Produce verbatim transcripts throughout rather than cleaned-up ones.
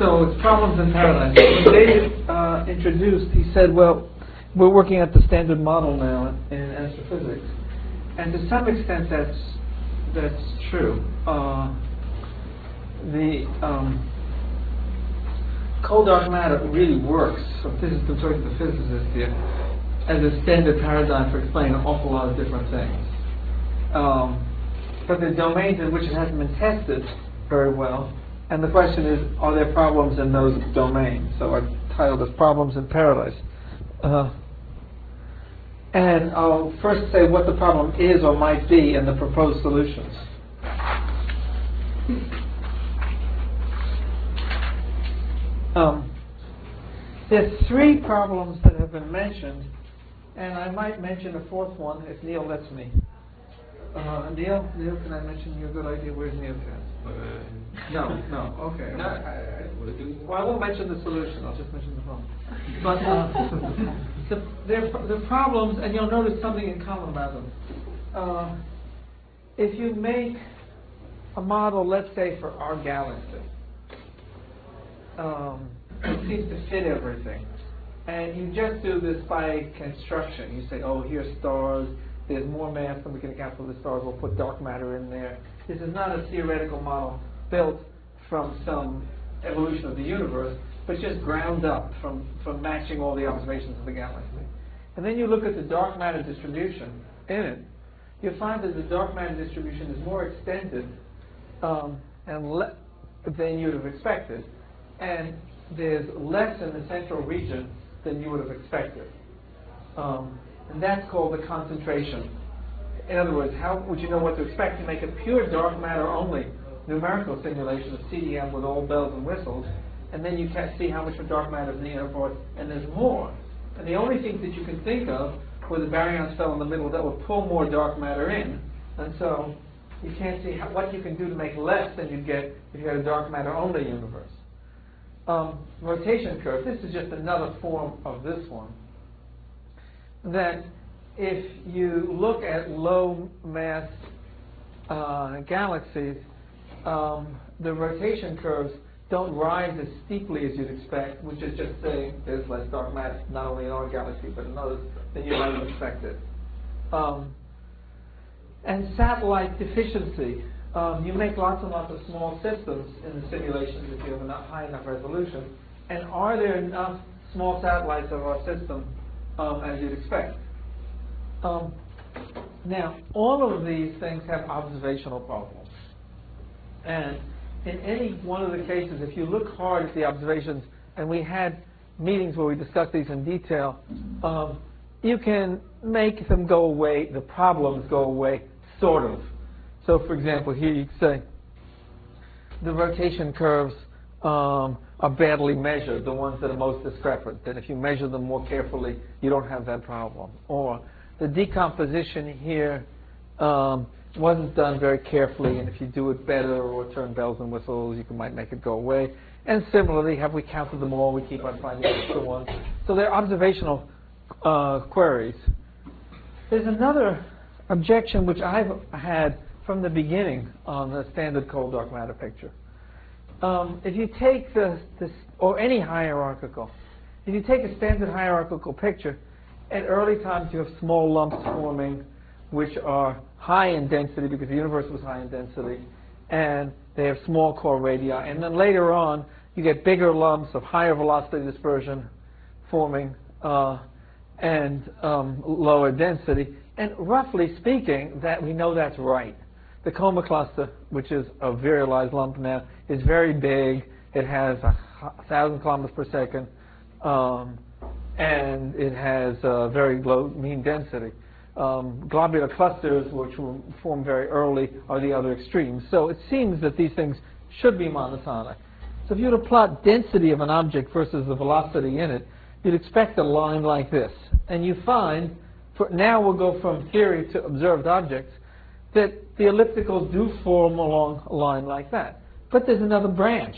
So it's problems in paradigms. When David uh, introduced, he said, well, we're working at the standard model now in, in astrophysics. And to some extent that's, that's true. Uh, the um, cold dark matter really works, from physicists to talking to physicists here, as a standard paradigm for explaining an awful lot of different things. Um, but the domains in which it hasn't been tested very well, and the question is, are there problems in those domains? So I titled this Problems in Paradise. Uh, and I'll first say what the problem is or might be and the proposed solutions. Um, there's three problems that have been mentioned, and I might mention a fourth one if Neil lets me. Uh, Neil, Neil, can I mention your good idea? Where's Neil? Uh, no, no, okay. No, I, I, well, I won't mention the solution. I'll just mention the problem. But uh, the, they're, the problems, and you'll notice something in common about them. Uh, if you make a model, let's say, for our galaxy, Um, it seems to fit everything. And you just do this by construction. You say, oh, here's stars. There's more mass than we can account for the stars. We'll put dark matter in there. This is not a theoretical model built from some evolution of the universe, but just ground up from, from matching all the observations of the galaxy. And then you look at the dark matter distribution in it. You find that the dark matter distribution is more extended um, and le- than you would have expected. And there's less in the central region than you would have expected. Um, and that's called the concentration. In other words, how would you know what to expect? You make a pure dark matter only numerical simulation of C D M with all bells and whistles, and then you can see how much of dark matter is in the inner part, and there's more. And the only things that you can think of where the baryons fell in the middle that would pull more dark matter in, and so you can't see how, what you can do to make less than you'd get if you had a dark matter only universe. Um, rotation curve, this is just another form of this one, that if you look at low mass uh, galaxies, um, the rotation curves don't rise as steeply as you'd expect, which is just saying there's less dark matter, not only in our galaxy, but in others than you might have expected. Um, and satellite deficiency. Um, you make lots and lots of small systems in the simulations if you have enough high enough resolution. And are there enough small satellites of our system um, as you'd expect? Um, now, all of these things have observational problems. And in any one of the cases, if you look hard at the observations, and we had meetings where we discussed these in detail, um, you can make them go away, the problems go away, sort of. So, for example, here you say the rotation curves um, are badly measured, the ones that are most discrepant. And if you measure them more carefully, you don't have that problem. Or the decomposition here um, wasn't done very carefully, and if you do it better or turn bells and whistles, you can, might make it go away. And similarly, have we counted them all? We keep on finding extra ones. So they're observational uh, queries. There's another objection which I've had from the beginning on the standard cold dark matter picture. Um, if you take the, this, or any hierarchical, if you take a standard hierarchical picture, at early times you have small lumps forming which are high in density because the universe was high in density, and they have small core radii. And then later on, you get bigger lumps of higher velocity dispersion forming uh, and um, lower density. And roughly speaking, that we know that's right. The Coma cluster, which is a virialized lump now, is very big. It has a thousand kilometers per second, um, and it has a very low mean density. Um, globular clusters, which were formed very early, are the other extremes. So it seems that these things should be monotonic. So if you were to plot density of an object versus the velocity in it, you'd expect a line like this. And you find, for now we'll go from theory to observed objects, that the ellipticals do form along a line like that. But there's another branch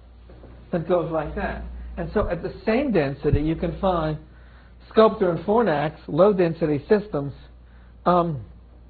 that goes like that. And so at the same density, you can find Sculptor and Fornax low-density systems um,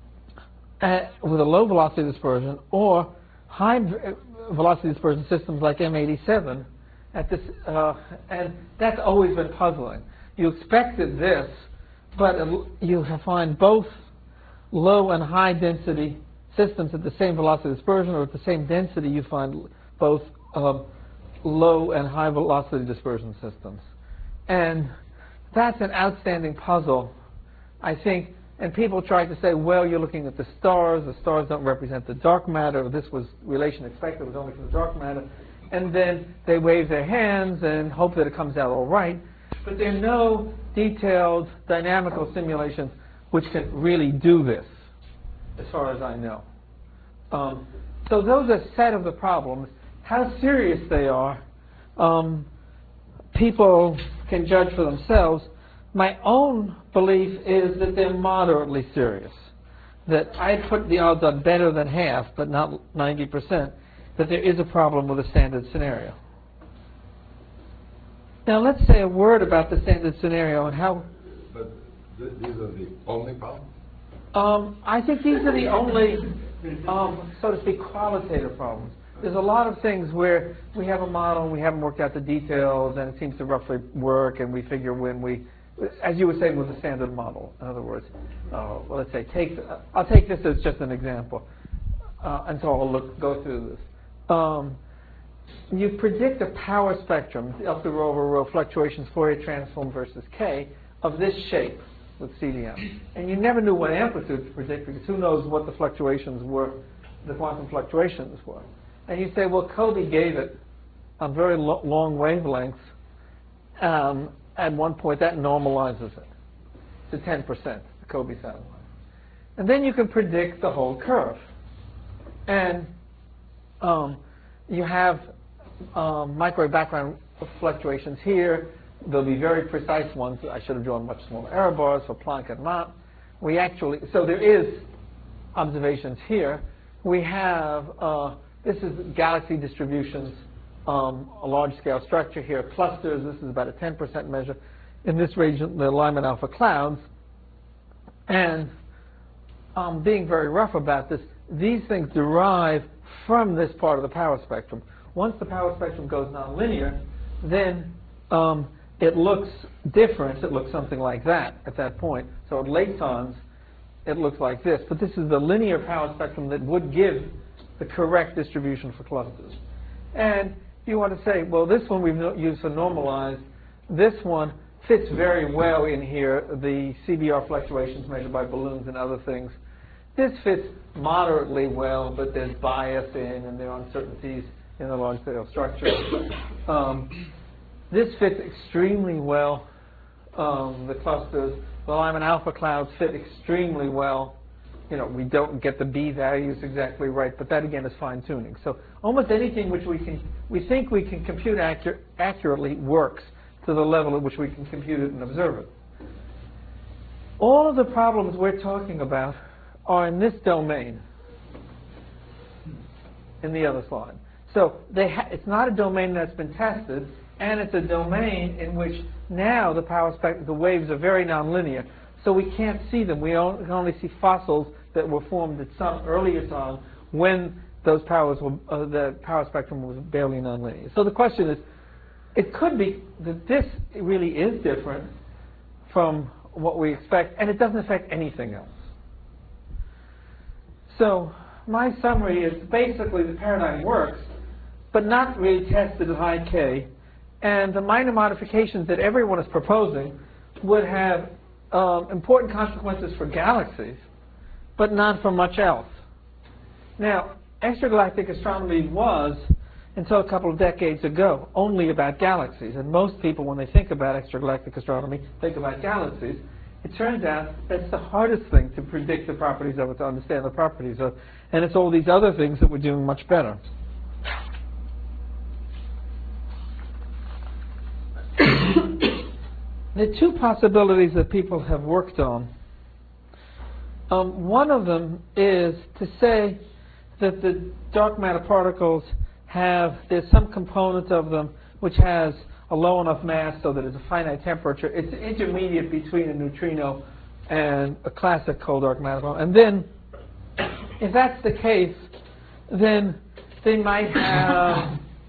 at, with a low velocity dispersion, or high velocity dispersion systems like M eighty-seven at this, uh, and that's always been puzzling. You expected this, but you find both low and high density systems at the same velocity dispersion, or at the same density you find both um, low and high velocity dispersion systems. And that's an outstanding puzzle, I think. And people try to say, well, you're looking at the stars. The stars don't represent the dark matter. This was relation expected was only for the dark matter. And then they wave their hands and hope that it comes out all right. But there are no detailed dynamical simulations which can really do this, as far as I know. Um, so those are a set of the problems. How serious they are, um, people can judge for themselves. My own belief is that they're moderately serious. That I put the odds on better than half, but not ninety percent, that there is a problem with a standard scenario. Now let's say a word about the standard scenario and how... But th these are the only problems? Um, I think these are the only, um, so to speak, qualitative problems. There's a lot of things where we have a model and we haven't worked out the details and it seems to roughly work, and we figure when we, as you were saying with the standard model, in other words, uh, well, let's say, take, uh, I'll take this as just an example, uh, and so I'll look, go through this. Um, you predict a power spectrum, up the row over row fluctuations, Fourier transform versus K, of this shape with C D M. And you never knew what amplitude to predict, because who knows what the fluctuations were, the quantum fluctuations were. And you say, well, Kobe gave it on very lo long wavelengths. Um, at one point, that normalizes it to ten percent, the Kobe satellite. And then you can predict the whole curve. And um, you have um, microwave background fluctuations here. There'll be very precise ones. I should have drawn much smaller error bars for Planck and Mott. We actually, so there is observations here. We have, uh, this is galaxy distributions, um, a large-scale structure here, clusters. This is about a ten percent measure. In this region, the Lyman alpha clouds. And um, being very rough about this, these things derive from this part of the power spectrum. Once the power spectrum goes nonlinear, then um, it looks different. It looks something like that at that point. So at lasons, it looks like this. But this is the linear power spectrum that would give the correct distribution for clusters. And you want to say, well, this one we've used for normalized. This one fits very well in here, the C B R fluctuations measured by balloons and other things. This fits moderately well, but there's bias in, and there are uncertainties in the large-scale structure. Um, this fits extremely well. Um, the clusters, the Lyman alpha clouds fit extremely well. You know, we don't get the B values exactly right, but that again is fine-tuning. So almost anything which we can, we think we can compute accur accurately works to the level at which we can compute it and observe it. All of the problems we're talking about are in this domain, in the other slide. So they ha it's not a domain that's been tested, and it's a domain in which now the power spectrum, the waves are very nonlinear. So we can't see them. We only, can only see fossils that were formed at some earlier time when those powers were, uh, the power spectrum was barely nonlinear. So the question is, it could be that this really is different from what we expect, and it doesn't affect anything else. So my summary is basically the paradigm works, but not really tested at high K. And the minor modifications that everyone is proposing would have um, important consequences for galaxies, but not for much else. Now, extragalactic astronomy was, until a couple of decades ago, only about galaxies. And most people, when they think about extragalactic astronomy, think about galaxies. It turns out that's the hardest thing to predict the properties of it, to understand the properties of, and it's all these other things that we're doing much better. There are two possibilities that people have worked on. Um, one of them is to say that the dark matter particles have, there's some component of them which has a low enough mass so that it's a finite temperature. It's intermediate between a neutrino and a classic cold dark matter. And then, if that's the case, then they might have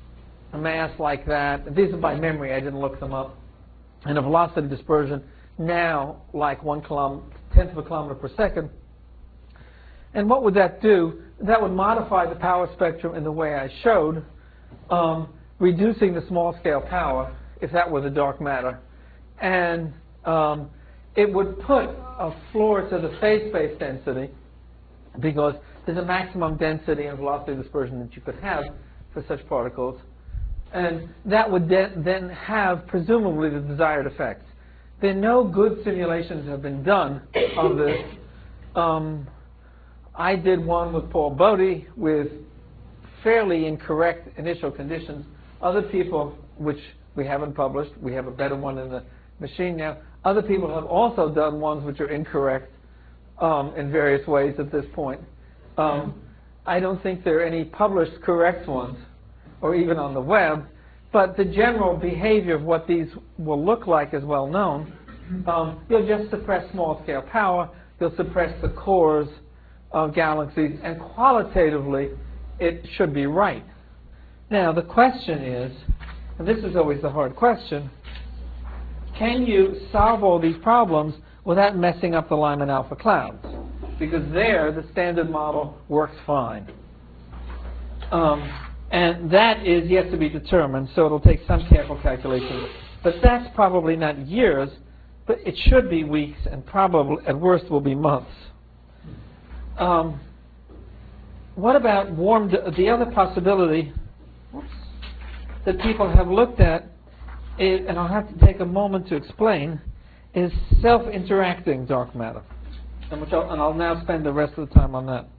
a mass like that, these are by memory, I didn't look them up, and a velocity dispersion now like one kilom tenth of a kilometer per second. And what would that do? That would modify the power spectrum in the way I showed, um, reducing the small scale power if that were the dark matter. And um, it would put a floor to the phase space density because there's a maximum density and velocity dispersion that you could have for such particles. And that would de then have, presumably, the desired effects. There are no good simulations that have been done of this. Um, I did one with Paul Bodie with fairly incorrect initial conditions. Other people, which we haven't published, we have a better one in the machine now. Other people have also done ones which are incorrect um, in various ways at this point. Um, I don't think there are any published correct ones, or even on the web, but the general behavior of what these will look like is well known. Um, you'll just suppress small scale power, you'll suppress the cores of galaxies, and qualitatively it should be right. Now the question is, and this is always the hard question, can you solve all these problems without messing up the Lyman alpha clouds? Because there the standard model works fine. Um, and that is yet to be determined, so it'll take some careful calculation. But that's probably not years, but it should be weeks, and probably at worst will be months. Um, what about warm, the other possibility whoops, that people have looked at, is, and I'll have to take a moment to explain, is self-interacting dark matter. And, which I'll, and I'll now spend the rest of the time on that.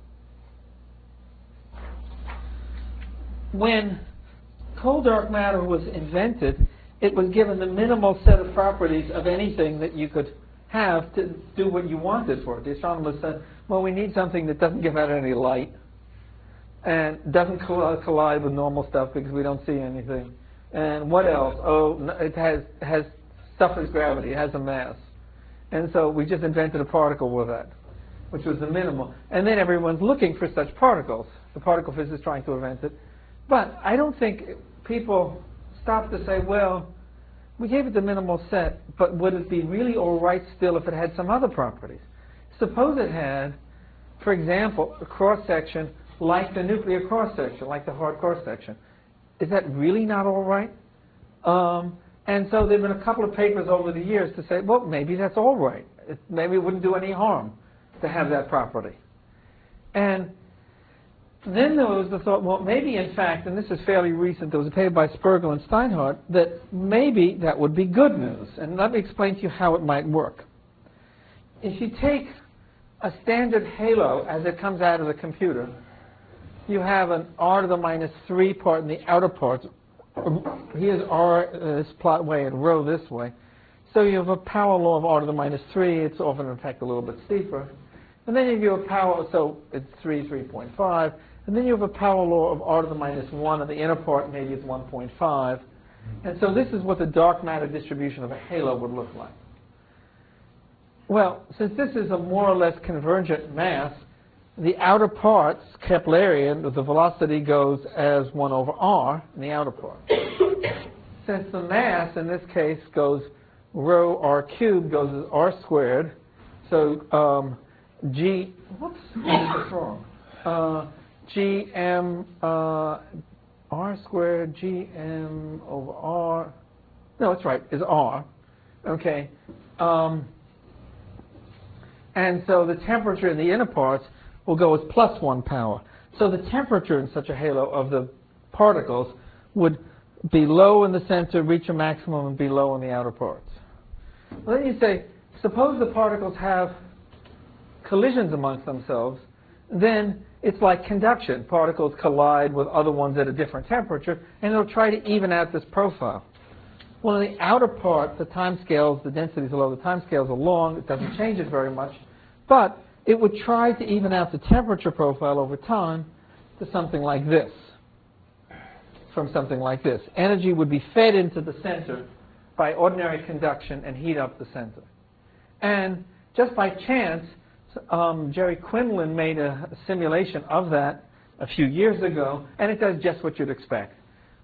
When cold dark matter was invented, it was given the minimal set of properties of anything that you could have to do what you wanted for it. The astronomers said, well, we need something that doesn't give out any light and doesn't collide with normal stuff because we don't see anything. And what else? Oh, it has, has stuff as gravity, it has a mass. And so we just invented a particle with that, which was the minimal. And then everyone's looking for such particles. The particle physicists trying to invent it. But I don't think people stop to say, well, we gave it the minimal set, but would it be really all right still if it had some other properties? Suppose it had, for example, a cross-section like the nuclear cross-section, like the hard cross-section. Is that really not all right? Um, and so there have been a couple of papers over the years to say, well, maybe that's all right. It, maybe it wouldn't do any harm to have that property. And then there was the thought, well, maybe in fact, and this is fairly recent, there was a paper by Spergel and Steinhardt, that maybe that would be good news. And let me explain to you how it might work. If you take a standard halo as it comes out of the computer, you have an r to the minus three part in the outer part. Here's r this plot way and rho this way. So you have a power law of r to the minus three. It's often, in fact, a little bit steeper. And then you have a power, so it's three, three point five. And then you have a power law of r to the minus one, and the inner part maybe is one point five. And so this is what the dark matter distribution of a halo would look like. Well, since this is a more or less convergent mass, the outer parts, Keplerian, the velocity goes as one over r in the outer part. Since the mass, in this case, goes rho r cubed, goes as r squared, so um, g, whoops, that's wrong. Uh, gm uh, r squared gm over r, no, it's right, is r, okay. Um, and so the temperature in the inner parts will go as plus one power. So the temperature in such a halo of the particles would be low in the center, reach a maximum, and be low in the outer parts. Well, then you say, suppose the particles have collisions amongst themselves, then it's like conduction. Particles collide with other ones at a different temperature, and they'll try to even out this profile. Well, in the outer part, the time scales, the densities are low, the time scales are long, it doesn't change it very much, but it would try to even out the temperature profile over time to something like this, from something like this. Energy would be fed into the center by ordinary conduction and heat up the center. And just by chance, um, Jerry Quinlan made a, a simulation of that a few years ago, and it does just what you'd expect.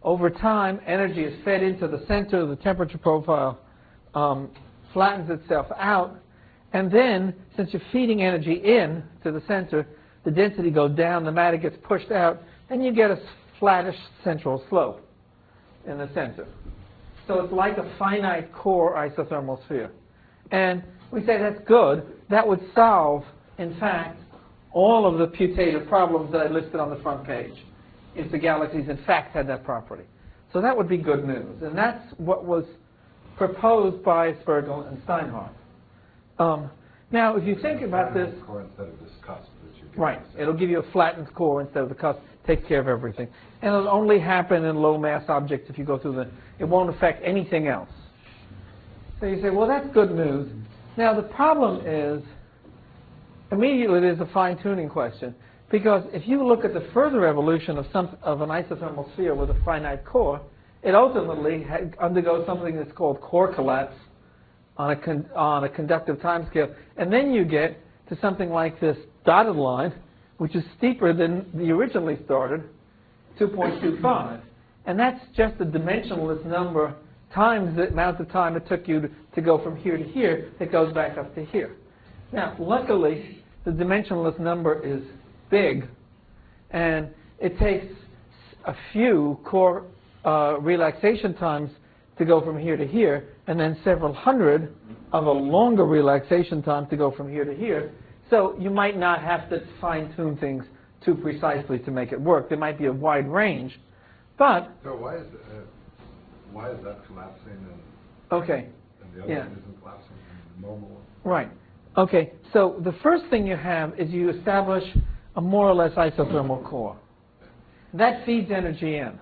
Over time, energy is fed into the center, the temperature profile um, flattens itself out, and then, since you're feeding energy in to the center, the density goes down, the matter gets pushed out, and you get a flattish central slope in the center. So it's like a finite core isothermal sphere. And we say that's good. That would solve, in fact, all of the putative problems that I listed on the front page, if the galaxies, in fact, had that property. So that would be good news. And that's what was proposed by Spergel and Steinhardt. Um, now, if you think about this... Core instead of this cusp that you get. Right. It'll give you a flattened core instead of the cusp. Takes care of everything. And it'll only happen in low mass objects if you go through the... It won't affect anything else. So you say, well, that's good news. Now, the problem is, immediately there's a fine-tuning question. Because if you look at the further evolution of, some, of an isothermal sphere with a finite core, it ultimately had, undergoes something that's called core collapse on a, con, on a conductive timescale. And then you get to something like this dotted line, which is steeper than the originally started, two point two five. And that's just a dimensionless number times the amount of time it took you to, to go from here to here. It goes back up to here. Now, luckily, the dimensionless number is big, and it takes a few core uh, relaxation times to go from here to here, and then several hundred of a longer relaxation time to go from here to here. So you might not have to fine-tune things too precisely to make it work. There might be a wide range, but... So why is, uh, why is that collapsing and, okay. and the other Yeah. one isn't collapsing and the normal one? Right. Okay, so the first thing you have is you establish a more or less isothermal core. That feeds energy in.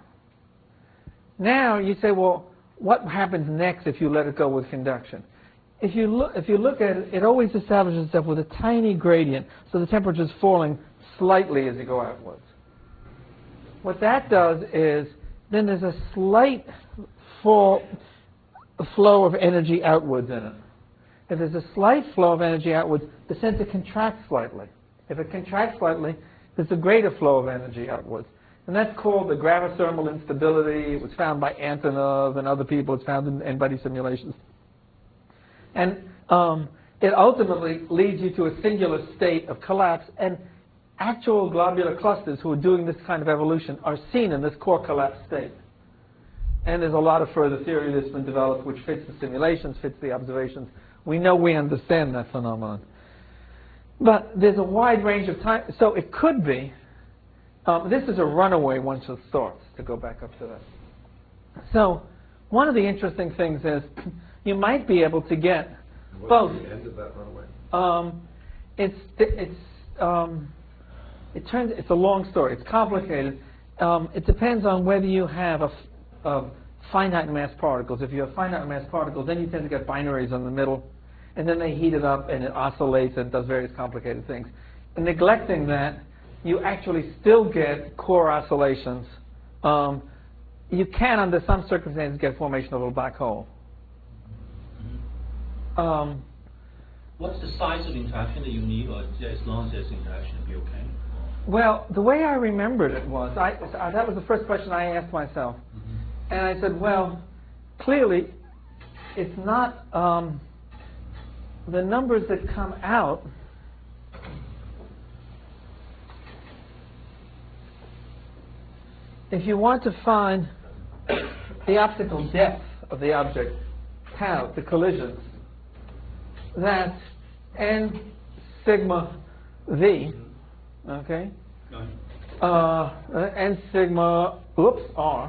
Now you say, well, what happens next if you let it go with conduction? If you look, if you look at it, it always establishes itself with a tiny gradient, so the temperature is falling slightly as you go outwards. What that does is, then there's a slight fall, flow of energy outwards in it. If there's a slight flow of energy outwards, the center contracts slightly. If it contracts slightly, there's a greater flow of energy outwards. And that's called the gravithermal instability. It was found by Antonov and other people. It's found in N-body simulations. And um, it ultimately leads you to a singular state of collapse. And actual globular clusters who are doing this kind of evolution are seen in this core collapse state. And there's a lot of further theory that's been developed which fits the simulations, fits the observations. We know we understand that phenomenon. But there's a wide range of time. So it could be, um, this is a runaway once it starts, to go back up to that. So one of the interesting things is you might be able to get What's both. the end of that runaway? Um, it's, it's, um, it turns, it's a long story. It's complicated. Um, it depends on whether you have a, a finite mass particles. If you have finite mass particles, then you tend to get binaries in the middle. And then they heat it up, and it oscillates and does various complicated things. And neglecting that, you actually still get core oscillations. Um, you can, under some circumstances, get formation of a black hole. Mm-hmm. Um, What's the size of interaction that you need, or as long as there's interaction, it'll be okay? well, the way I remembered it was, I, uh, that was the first question I asked myself. Mm-hmm. And I said, well, clearly, it's not... Um, the numbers that come out if you want to find the optical depth of the object, tau, the collisions, that's n sigma v, okay, uh, n sigma, oops, r.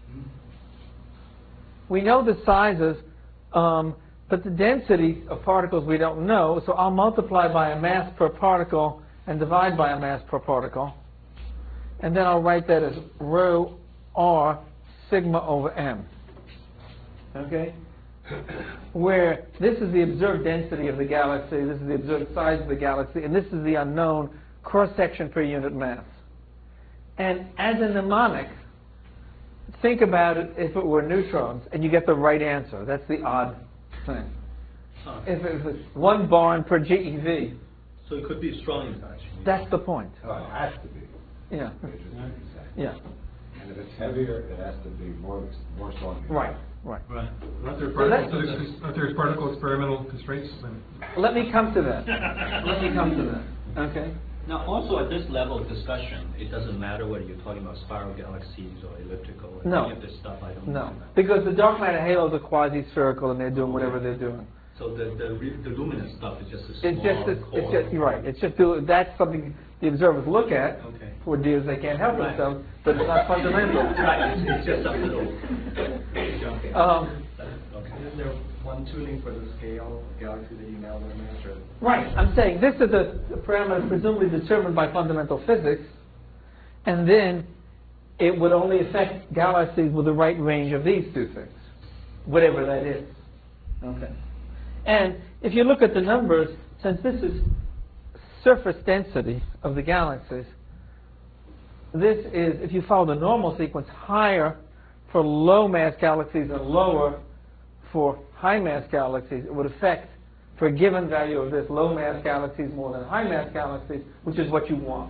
We know the sizes, um, but the density of particles we don't know, so I'll multiply by a mass per particle and divide by a mass per particle. And then I'll write that as rho r sigma over m. Okay? Where this is the observed density of the galaxy, this is the observed size of the galaxy, and this is the unknown cross-section per unit mass. And as a mnemonic, think about it if it were neutrons, and you get the right answer. That's the odd thing. Huh. If it was one barn per G E V. So it could be strong interaction. That's the point. Oh, it has to be. Yeah. Interesting. Yeah. And if it's heavier, it has to be more, more strong. Right, right. Right. Aren't there So particle, that- physics- aren't there particle experimental constraints? then? Let me come to that. Let me come to that. Okay. Now, also at this level of discussion, it doesn't matter whether you're talking about spiral galaxies or elliptical or No. any of this stuff. I don't No, know. because the dark matter halos are quasi-spherical and they're doing whatever they're doing. So the the, re- the luminous stuff is just a small It's just, it's, core. it's just, you're right, it's just, do- that's something the observers look at Okay. for deals they can't help Right. themselves, but it's not fundamental. Right. It's, it's just a little. Okay. Um, Okay. Isn't there one tuning for the scale of galaxy that you now learn master? Right, I'm saying this is a, a parameter presumably determined by fundamental physics, and then it would only affect galaxies with the right range of these two things, whatever that is. Okay. And if you look at the numbers, since this is surface density of the galaxies, this is, if you follow the normal sequence, higher for low mass galaxies and lower for high mass galaxies. It would affect, for a given value of this, low mass galaxies more than high mass galaxies, which is what you want.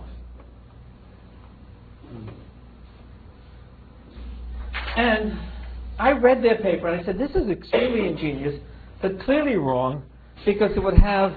And I read their paper and I said, this is extremely ingenious, but clearly wrong, because it would have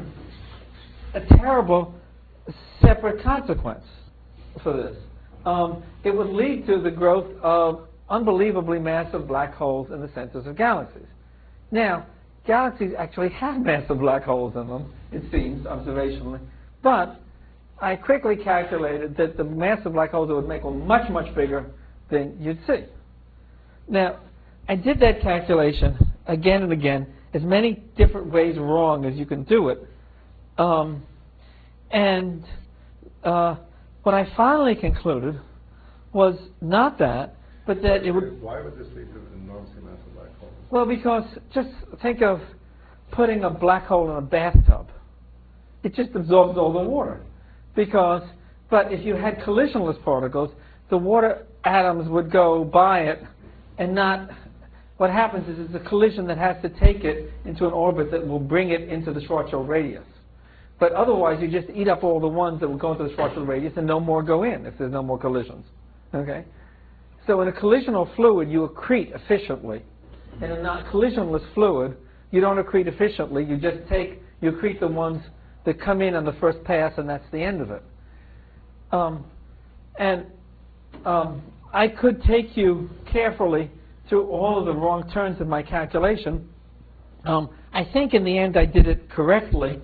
a terrible separate consequence for this. Um, it would lead to the growth of unbelievably massive black holes in the centers of galaxies. Now, galaxies actually have massive black holes in them, it seems, observationally, but I quickly calculated that the massive black holes would make them much, much bigger than you'd see. Now, I did that calculation again and again, as many different ways wrong as you can do it. Um, and uh, what I finally concluded was not that, but that it would... Why would this lead to an enormously massive black hole? Well, because just think of putting a black hole in a bathtub. It just absorbs all the water. Because, but if you had collisionless particles, the water atoms would go by it and not... What happens is it's a collision that has to take it into an orbit that will bring it into the Schwarzschild radius. But otherwise, you just eat up all the ones that will go into the Schwarzschild radius and no more go in if there's no more collisions. Okay? So in a collisional fluid, you accrete efficiently. In a not collisionless fluid, you don't accrete efficiently. You just take, you accrete the ones that come in on the first pass, and that's the end of it. Um, and um, I could take you carefully through all of the wrong turns in my calculation. Um, I think in the end I did it correctly,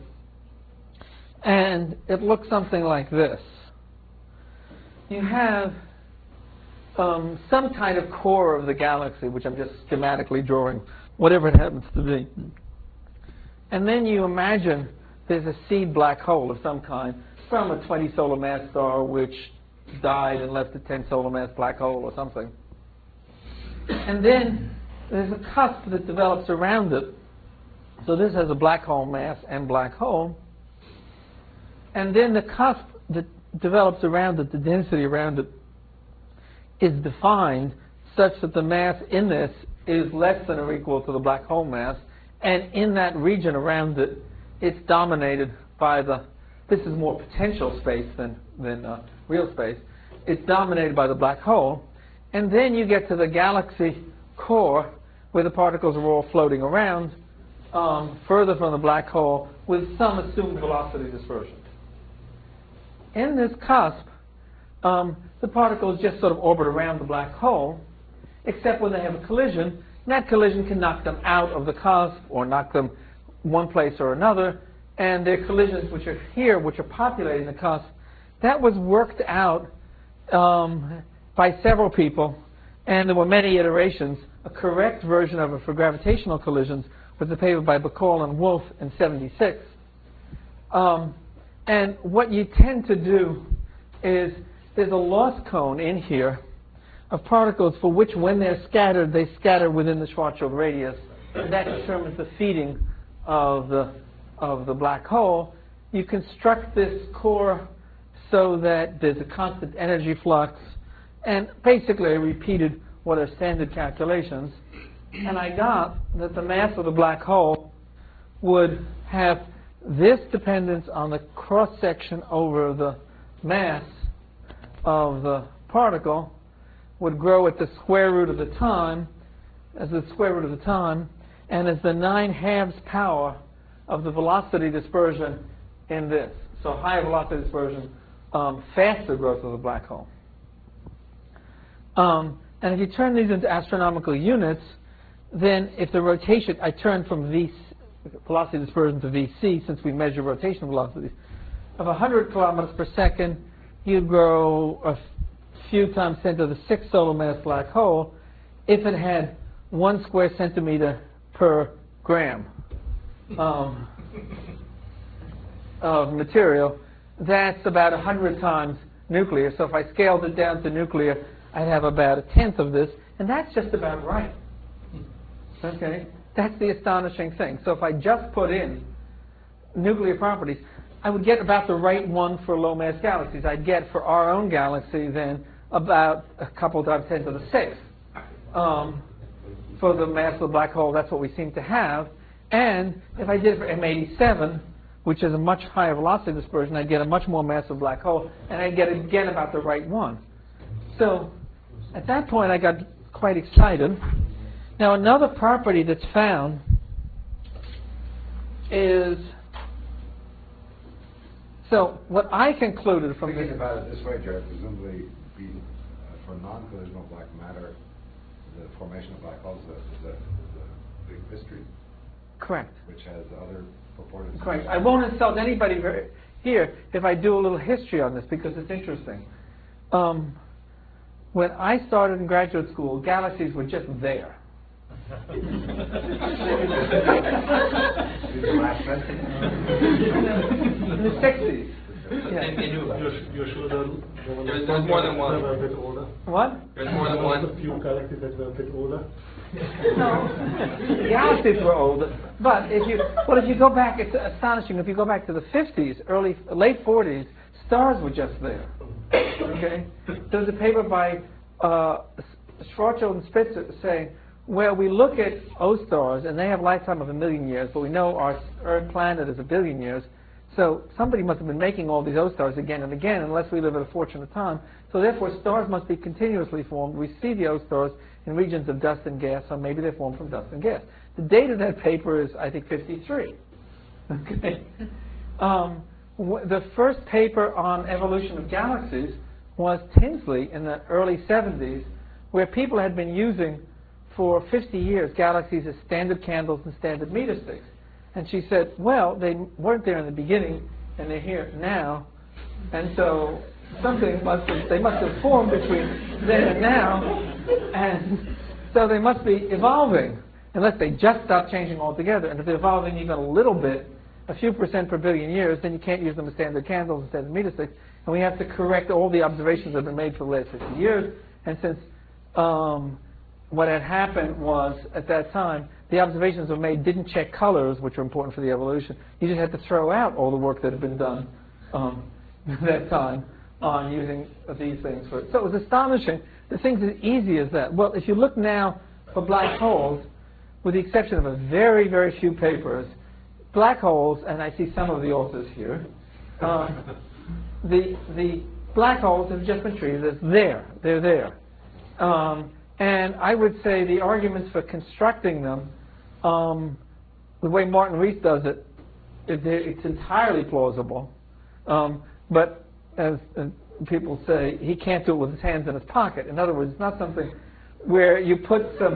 and it looks something like this. You have um, some kind of core of the galaxy, which I'm just schematically drawing, whatever it happens to be. And then you imagine there's a seed black hole of some kind from a twenty solar mass star which died and left a ten solar mass black hole or something. And then there's a cusp that develops around it. So this has a black hole mass and black hole. And then the cusp that develops around it, the density around it, is defined such that the mass in this is less than or equal to the black hole mass. And in that region around it, it's dominated by the, this is more potential space than, than uh, real space. It's dominated by the black hole. And then you get to the galaxy core, where the particles are all floating around, um, further from the black hole, with some assumed velocity dispersion. In this cusp, um, the particles just sort of orbit around the black hole, except when they have a collision. And that collision can knock them out of the cusp or knock them one place or another. And their collisions, which are here, which are populating the cusp, that was worked out um, by several people, and there were many iterations. A correct version of it for gravitational collisions was a paper by Bacall and Wolf in seventy-six. Um, and what you tend to do is there's a loss cone in here of particles for which, when they're scattered, they scatter within the Schwarzschild radius, and that determines the feeding of the of the black hole. You construct this core so that there's a constant energy flux, and basically I repeated what are standard calculations, and I got that the mass of the black hole would have this dependence on the cross-section over the mass of the particle, would grow at the square root of the time, as the square root of the time, and as the nine halves power of the velocity dispersion in this. So higher velocity dispersion, um, faster growth of the black hole. Um, and if you turn these into astronomical units, then if the rotation, I turn from V, velocity dispersion to V C, since we measure rotation velocities, of one hundred kilometers per second, you'd grow a few times ten to the sixth solar mass black hole if it had one square centimeter per gram um, of material. That's about one hundred times nuclear. So if I scaled it down to nuclear, I'd have about a tenth of this, and that's just about right. Okay? That's the astonishing thing. So if I just put in nuclear properties, I would get about the right one for low-mass galaxies. I'd get for our own galaxy then about a couple times ten to the sixth. Um, for the mass of the black hole, that's what we seem to have. And if I did it for M eighty-seven, which is a much higher velocity dispersion, I'd get a much more massive black hole, and I'd get, again, about the right one. So at that point, I got quite excited. Now, another property that's found is, so what I concluded from Thinking this, about it this way, Jared, presumably be, uh, for non-collisional black matter, the formation of black holes is a, is a, is a big mystery, correct. which has other purported. Correct. I won't insult anybody very- here if I do a little history on this because it's interesting. Um, when I started in graduate school, galaxies were just there. In the last century. In the sixties. Yeah. And you, You're, you're sure that there were There's- there's more than one. that were a bit older? What? there's more than There was one. a few galaxies that were a bit older. No, the galaxies were older. But if you, well, if you go back, it's astonishing. If you go back to the fifties, early, late forties, stars were just there. Okay, there was a paper by uh, Schwarzschild and Spitzer saying, well, we look at O stars and they have a lifetime of a million years, but we know our Earth planet is a billion years. So somebody must have been making all these O stars again and again, unless we live at a fortunate time. So therefore, stars must be continuously formed. We see the O stars in regions of dust and gas, so maybe they're formed from dust and gas. The date of that paper is, I think, fifty-three. Okay. Um, w- the first paper on evolution of galaxies was Tinsley in the early seventies, where people had been using for fifty years galaxies as standard candles and standard meter sticks. And she said, well, they weren't there in the beginning, and they're here now, and so something must have, they must have formed between then and now, and so they must be evolving, unless they just stop changing altogether. And if they're evolving even a little bit, a few percent per billion years, then you can't use them as standard candles and standard meter sticks, and we have to correct all the observations that have been made for the last fifty years. And since um, what had happened was, at that time, the observations were made didn't check colors, which are important for the evolution. You just had to throw out all the work that had been done um, at that time on using these things. For, so it was astonishing. The thing's as easy as that. Well, if you look now for black holes, with the exception of a very, very few papers, black holes, and I see some of the authors here, uh, the, the black holes have just been treated as there. They're there. Um, and I would say the arguments for constructing them, um, the way Martin Rees does it, it it's entirely plausible. Um, but as uh, people say, he can't do it with his hands in his pocket. In other words, it's not something where you put some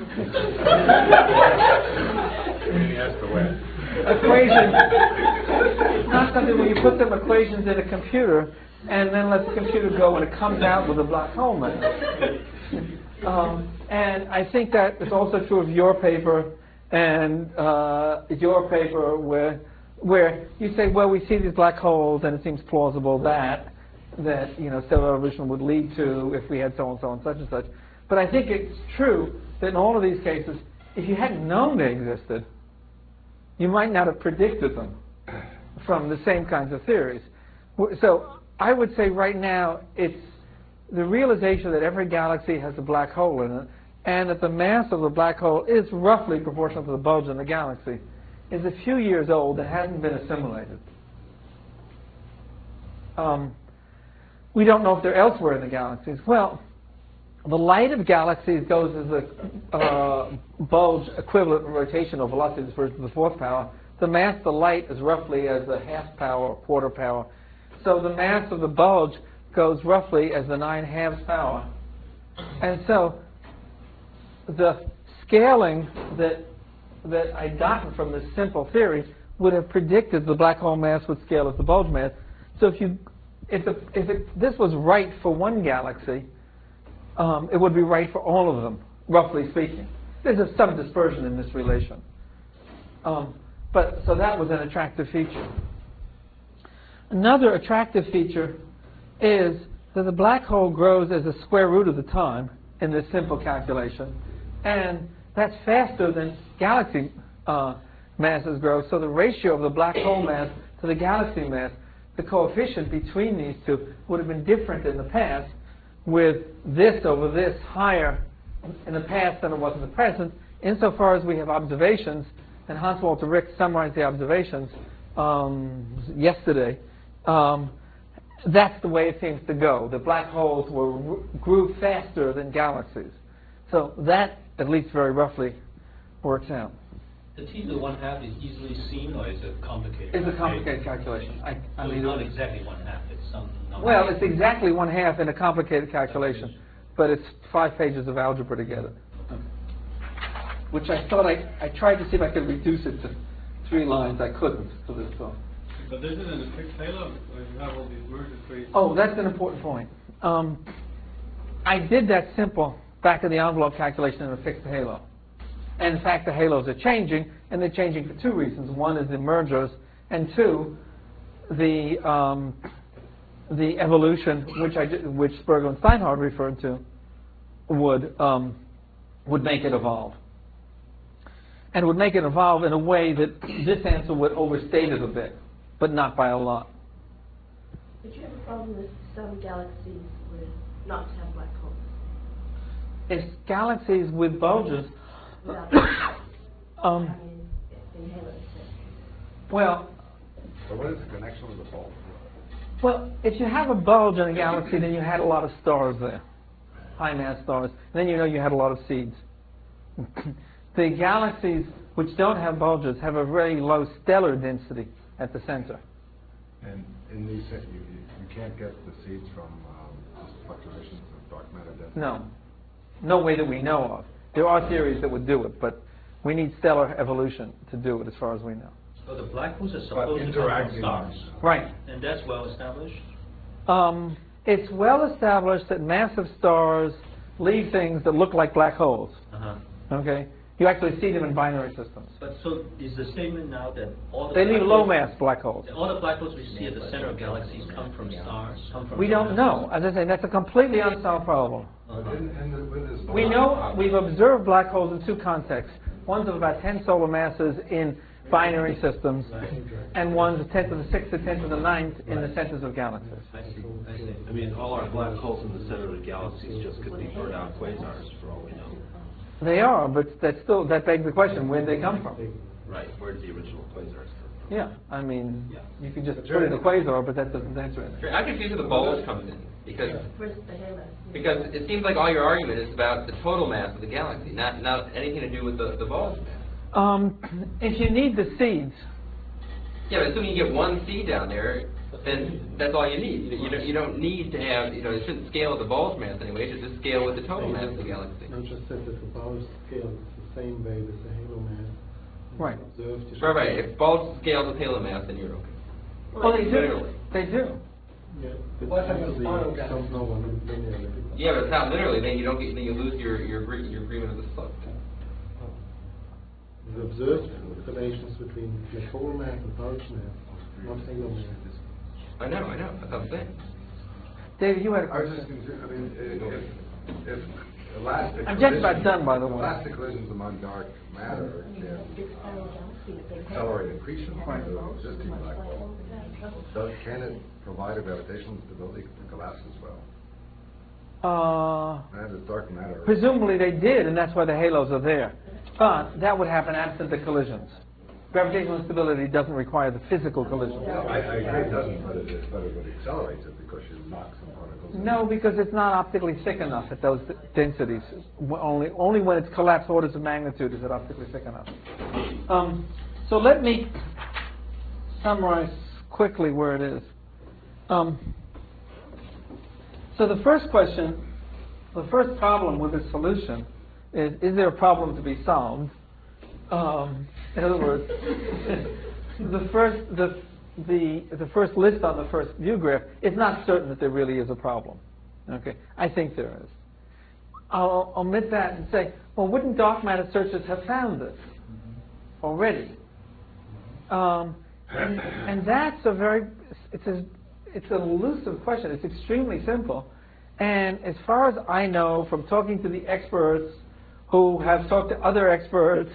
equations. It's not something where you put some equations in a computer and then let the computer go and it comes out with a black hole mass. Um, and I think that is also true of your paper and uh, your paper where where you say, well, we see these black holes and it seems plausible that that you know stellar evolution would lead to if we had so and so and such and such. But I think it's true that in all of these cases, if you hadn't known they existed, you might not have predicted them from the same kinds of theories. So I would say right now it's the realization that every galaxy has a black hole in it, and that the mass of the black hole is roughly proportional to the bulge in the galaxy, is a few years old and hasn't been assimilated. Um, we don't know if they're elsewhere in the galaxies. Well, the light of galaxies goes as a uh, bulge equivalent in rotational velocity, this version of the fourth power. The mass of the light is roughly as a half power or quarter power. So the mass of the bulge goes roughly as the nine halves power. And so the scaling that that I'd gotten from this simple theory would have predicted the black hole mass would scale as the bulge mass. So if you if, the, if it, this was right for one galaxy, um, it would be right for all of them, roughly speaking. There's a, some dispersion in this relation. Um, but so that was an attractive feature. Another attractive feature is that the black hole grows as a square root of the time in this simple calculation, and that's faster than galaxy uh, masses grow. So the ratio of the black hole mass to the galaxy mass, the coefficient between these two, would have been different in the past, with this over this higher in the past than it was in the present, insofar as we have observations, and Hans Walter Rick summarized the observations um, yesterday. Um, that's the way it seems to go. The black holes were, grew faster than galaxies. So that, at least very roughly, works out. The t to the one half is easily seen, or is it complicated? It's a complicated calculation. I, I So mean, it's not exactly one half, it's some number. well, it's exactly one half in a complicated calculation, but it's five pages of algebra to get it. Which I thought I, I tried to see if I could reduce it to three lines. I couldn't for this talk. But this is in a fixed halo, where you have all these merger traits. Oh, that's an important point. Um, I did that simple back of the envelope calculation in a fixed halo. And in fact, the halos are changing, and they're changing for two reasons. One is the mergers, and two, the um, the evolution, which I did, which Spergel and Steinhard referred to, would um, would make it evolve, and would make it evolve in a way that this answer would overstate it a bit, but not by a lot. But you have a problem with some galaxies with not to have black holes. If galaxies with bulges, Without um, I mean, in halos. well, So what is the connection with the bulge? well, if you have a bulge in a galaxy, then you had a lot of stars there, high mass stars. And then you know you had a lot of seeds. The galaxies which don't have bulges have a very low stellar density at the center. And in these, you, you, you can't get the seeds from um, just fluctuations of dark matter density? No. No way that we know of. There are theories that would do it, but we need stellar evolution to do it as far as we know. So the black holes are supposed to come from stars. Right. And that's well established? Um, it's well established that massive stars leave things that look like black holes. Uh-huh. Okay? You actually see them in binary systems. But so is the statement now that all the They black leave low holes- mass black holes. All the black holes we see at the center of galaxies come from stars? Come from We don't know. As I say, that's a completely unsolved problem. But in, in the, with this We know, we've observed black holes in two contexts. One's of about ten solar masses in binary systems, and one's a tenth of the sixth, a tenth of the ninth in the centers of galaxies. I see. I see. I mean, all our black holes in the center of the galaxies just could be burned out quasars, for all we know. They are, but that still that begs the question: where did they come from? Right. Where did the original quasars come from? Yeah, I mean, Yeah. you can just put in a quasar, but that doesn't answer it. Sure, I'm confused where the bulge comes in, because First, the halo. because it seems like all your argument is about the total mass of the galaxy, not not anything to do with the, the bulge mass. Um, if you need the seeds, Yeah, but assuming you get one seed down there, then that's all you need. You, you, don't, you don't need to have, you know, it shouldn't scale with the bulge mass anyway, it should just scale with the total mass of the galaxy. I just said that the bulge scales the same way with the halo mass. Right. Observed it. Right, right. If bulge scales with halo mass, then you're okay. well, they do. Literally. They do. Yeah, but What's like a usually spiral it's galaxy? don't know what linear. Yeah, but it's not literally. Then you don't get. Then you lose your your agree- your agreement of the slope. The observed relations between black hole mass and bulge mass, not halo mass. I know, I know. That's what I'm saying. Dave, you had a I was just question. confused, I mean, if, if elastic. I'm just about collisions- done, by the way. Elastic collisions among dark matter can Big spiral galaxy that they have. accelerate accretion Right. of existing black holes. Does, can it provide a gravitational stability to collapse as well? Uh, And it's dark matter. presumably they did, and that's why the halos are there. But that would happen absent the collisions. Gravitational instability doesn't require the physical collision. No, I, I agree it doesn't, but it, but it would accelerate it because you knock some particles. in. No, because it's not optically thick enough at those d- densities. W- Only, only when it's collapsed orders of magnitude is it optically thick enough. Um, so let me summarize quickly where it is. Um, so the first question, the first problem with this solution is, is there a problem to be solved? Um, in other words, the first, the, the, the first list on the first view graph is not certain that there really is a problem. Okay, I think there is. I'll omit that and say, well, wouldn't dark matter searchers have found this already? Um, and, and that's a very, it's a, it's an elusive question. It's extremely simple. And as far as I know from talking to the experts who have talked to other experts,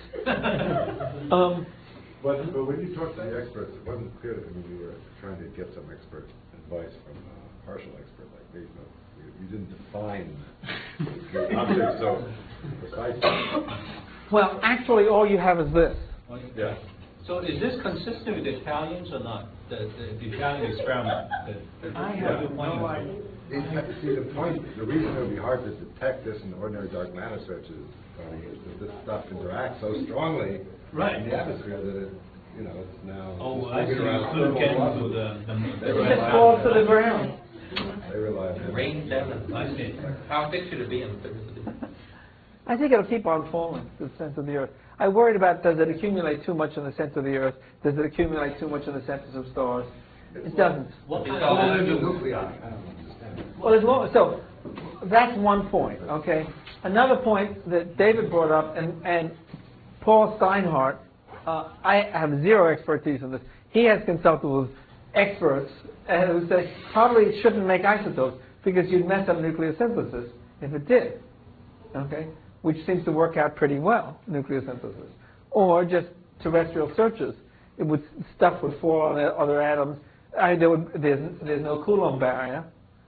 um, But, but when you talked to the experts, it wasn't clear to me you were trying to get some expert advice from a partial expert like me, but you, you didn't define the object so precisely. well, actually all you have is this. Yeah. So is this consistent with the Italians or not? The, the, the Italian experiment? The, the, I have the point no of- idea. It, see, the point, the reason it would be hard to detect this in ordinary dark matter searches, Tony, is that this stuff interacts so strongly Right. in the atmosphere that it, you know, it's now. Oh, I see. distributed around Couldn't get thermal into velocity. the, the, They the It just falls to the ground. They rely on it. Rain down. I see. How thick should it be on the surface of the I think it'll keep on falling to the center of the Earth. I worried about, does it accumulate too much in the center of the Earth? Does it accumulate too much in the centers of stars? It doesn't. What It's kind all of in the energy? Nuclei, I don't understand. Well, as long, so that's one point, okay? Another point that David brought up, and, and Paul Steinhardt, uh, I have zero expertise in this. He has consulted with experts uh, who say probably it shouldn't make isotopes because you'd mess up nucleosynthesis if it did, okay? Which seems to work out pretty well, nucleosynthesis. Or just terrestrial searches. It would, stuff would fall on the other atoms. I, there would, there's, there's no Coulomb barrier.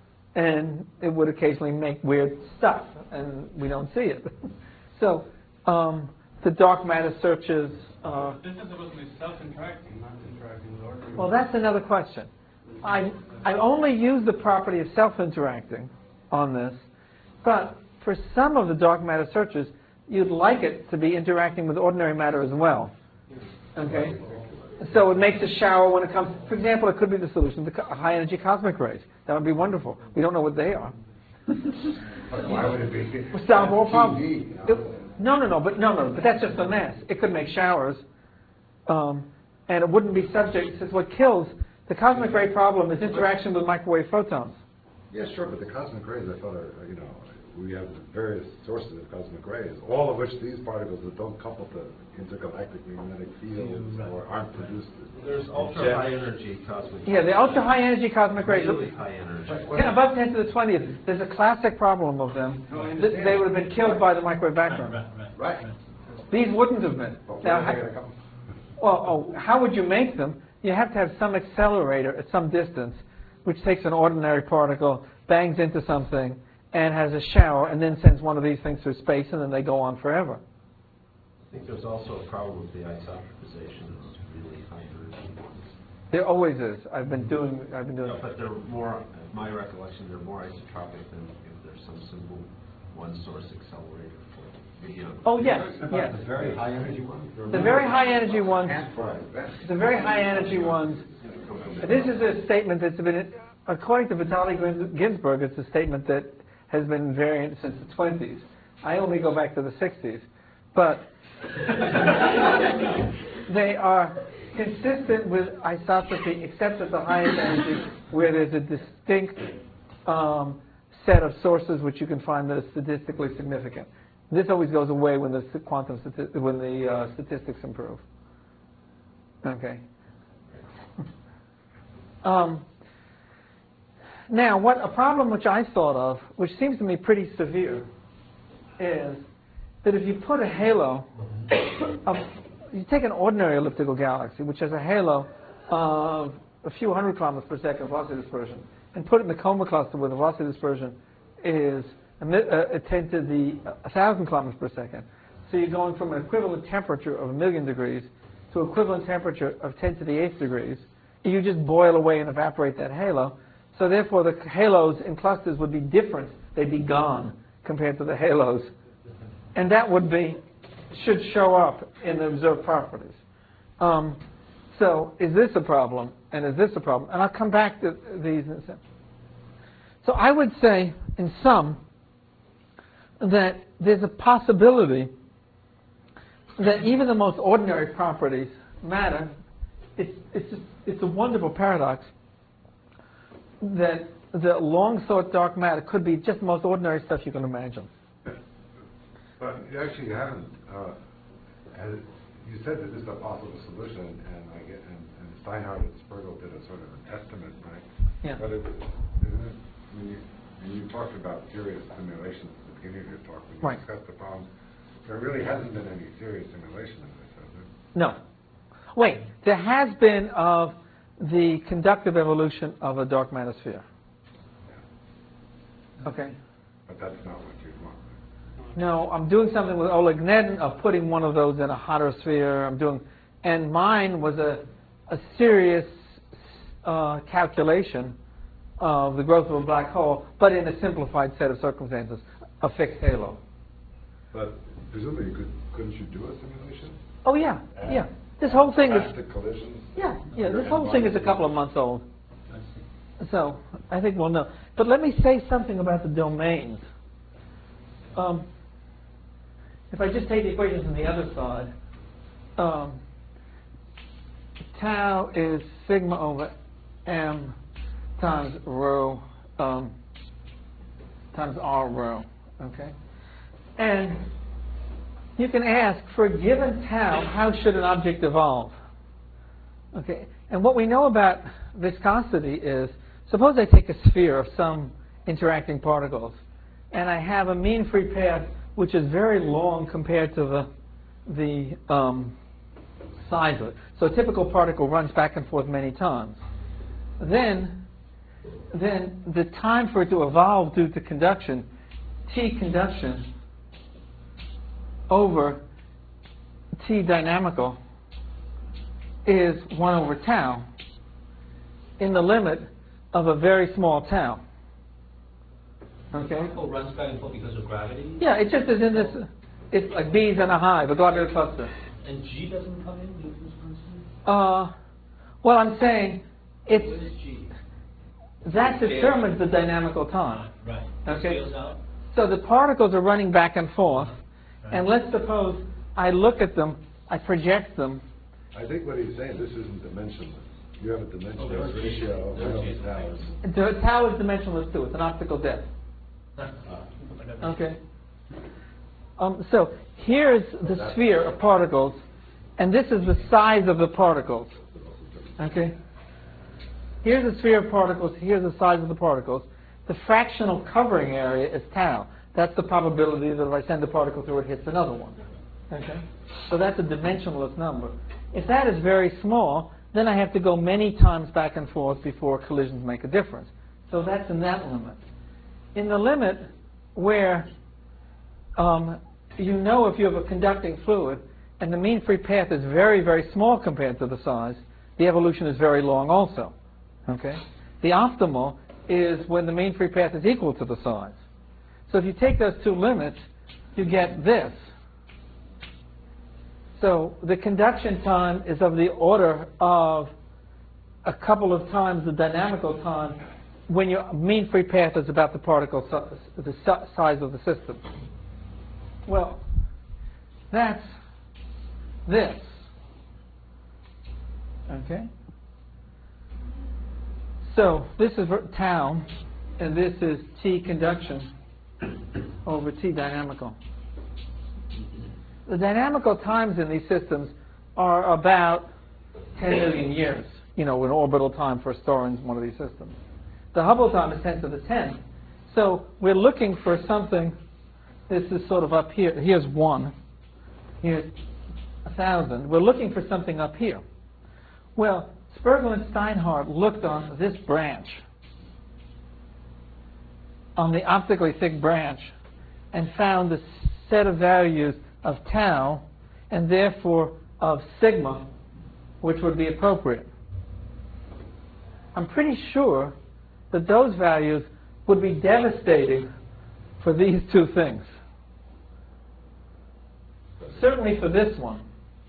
And it would occasionally make weird stuff, and we don't see it. So um, the dark matter searches. Uh, This is supposed to be self-interacting, not interacting with ordinary. well, that's another question. I I only use the property of self-interacting on this, but for some of the dark matter searches, you'd like it to be interacting with ordinary matter as well. Okay. So it makes a shower when it comes. For example, it could be the solution to co- high-energy cosmic rays. That would be wonderful. We don't know what they are. But why would it be? We'll solve all T V, problems. you know? It- No, no, no, but no, no, but that's just a mass. It could make showers, um, and it wouldn't be subject. Since what kills the cosmic ray problem is interaction with microwave photons. Yeah, sure, but the cosmic rays, I thought, are, you know, we have various sources of cosmic rays, all of which these particles that don't couple to intergalactic magnetic fields or aren't produced. There's ultra high energy cosmic. Yeah, the ultra high energy cosmic rays. Really high energy. Yeah, above ten to the twentieth. There's a classic problem of them. No, I Th- understand. They would have been killed by the microwave background. Right. These wouldn't have been. But Now, where are they how- gonna come? Well, oh, how would you make them? You have to have some accelerator at some distance, which takes an ordinary particle, bangs into something, and has a shower, and then sends one of these things through space, and then they go on forever. I think there's also a problem with the isotropization of really high energy ones. There always is. I've been doing. I've been doing. No, but they're more, in my recollection, they're more isotropic than if there's some simple one-source accelerator for the, you know. Oh yes, About yes. the very high energy ones? The very high energy ones. Right. The very high energy ones. This is a statement that's been, according to Vitaly Gin- Ginsburg, it's a statement that has been variant since the twenties. I only go back to the sixties, but they are consistent with isotropy, except at the highest energy, where there's a distinct um, set of sources which you can find that are statistically significant. This always goes away when the st- quantum stati- when the uh, statistics improve. Okay. Um, now, what a problem which I thought of, which seems to me pretty severe, is that if you put a halo of, you take an ordinary elliptical galaxy, which has a halo of a few hundred kilometers per second velocity dispersion, and put it in the Coma cluster where the velocity dispersion is a, mi- uh, ten to the a thousand kilometers per second. So you're going from an equivalent temperature of a million degrees to equivalent temperature of ten to the eighth degrees, you just boil away and evaporate that halo. So therefore, the halos in clusters would be different. They'd be gone compared to the halos. And that would be, should show up in the observed properties. Um, so is this a problem? And is this a problem? And I'll come back to these in a second. So I would say, in sum, that there's a possibility that even the most ordinary properties matter. It's, it's, just, it's a wonderful paradox that the long-sought dark matter could be just the most ordinary stuff you can imagine. But you actually haven't, uh, had, you said that this is a possible solution, and I get, and, and Steinhardt and Spergel did a sort of an estimate, right? Yeah. But it, isn't it, when you, when you talked about serious simulations at the beginning of your talk, when you Right. discussed the problems, there really hasn't been any serious simulation of this, has there? No. Wait, there has been of the conductive evolution of a dark matter sphere. Okay. But that's not what you want. No, I'm doing something with Oleg Gnedin of putting one of those in a hotter sphere. I'm doing, and mine was a, a serious uh, calculation of the growth of a black hole, but in a simplified set of circumstances, a fixed halo. But presumably, you could, couldn't you do a simulation? Oh yeah, yeah. This whole thing is, Past the collisions? yeah, yeah. This whole thing is a couple of months old. So I think we'll know. But let me say something about the domains. Um, if I just take the equation from the other side, um, tau is sigma over m times rho um, times r rho. Okay, and you can ask, for a given tau, how should an object evolve? Okay, and what we know about viscosity is, suppose I take a sphere of some interacting particles, and I have a mean free path which is very long compared to the the um, size of it. So a typical particle runs back and forth many times. Then, then the time for it to evolve due to conduction, T conduction over T dynamical, is one over tau in the limit of a very small tau. Okay. The particle runs back and forth because of gravity? Yeah, it just is in this. It's like bees in a hive, a globular cluster. And G doesn't come in with this constant? Uh, well, I'm saying it's What is G? that determines the dynamical time. Right. Okay. Scales out? So the particles are running back and forth, Right. and let's suppose I look at them, I project them. I think what he's saying, this isn't dimensionless. You have a Oh, dimensionless there's ratio of there's how G. many towers. The tau is dimensionless too. It's an optical depth. Okay. Um, so here's the sphere of particles, and this is the size of the particles. Okay. Here's the sphere of particles. Here's the size of the particles. The fractional covering area is tau. That's the probability that if I send a particle through, it hits another one. Okay. So that's a dimensionless number. If that is very small, then I have to go many times back and forth before collisions make a difference. So that's in that limit. In the limit where um, you know if you have a conducting fluid and the mean free path is very, very small compared to the size, the evolution is very long also. Okay? The optimal is when the mean free path is equal to the size. So if you take those two limits, you get this. So the conduction time is of the order of a couple of times the dynamical time when your mean free path is about the particle size, the size of the system. Well, that's this. Okay? So this is tau, and this is T conduction over T dynamical. The dynamical times in these systems are about ten million years, you know, an orbital time for a star in one of these systems. The Hubble time is ten to the tenth. So we're looking for something, this is sort of up here. Here's one. Here's a thousand. We're looking for something up here. Well, Spergel and Steinhardt looked on this branch, on the optically thick branch, and found the set of values of tau, and therefore of sigma, which would be appropriate. I'm pretty sure that those values would be devastating for these two things. Certainly for this one.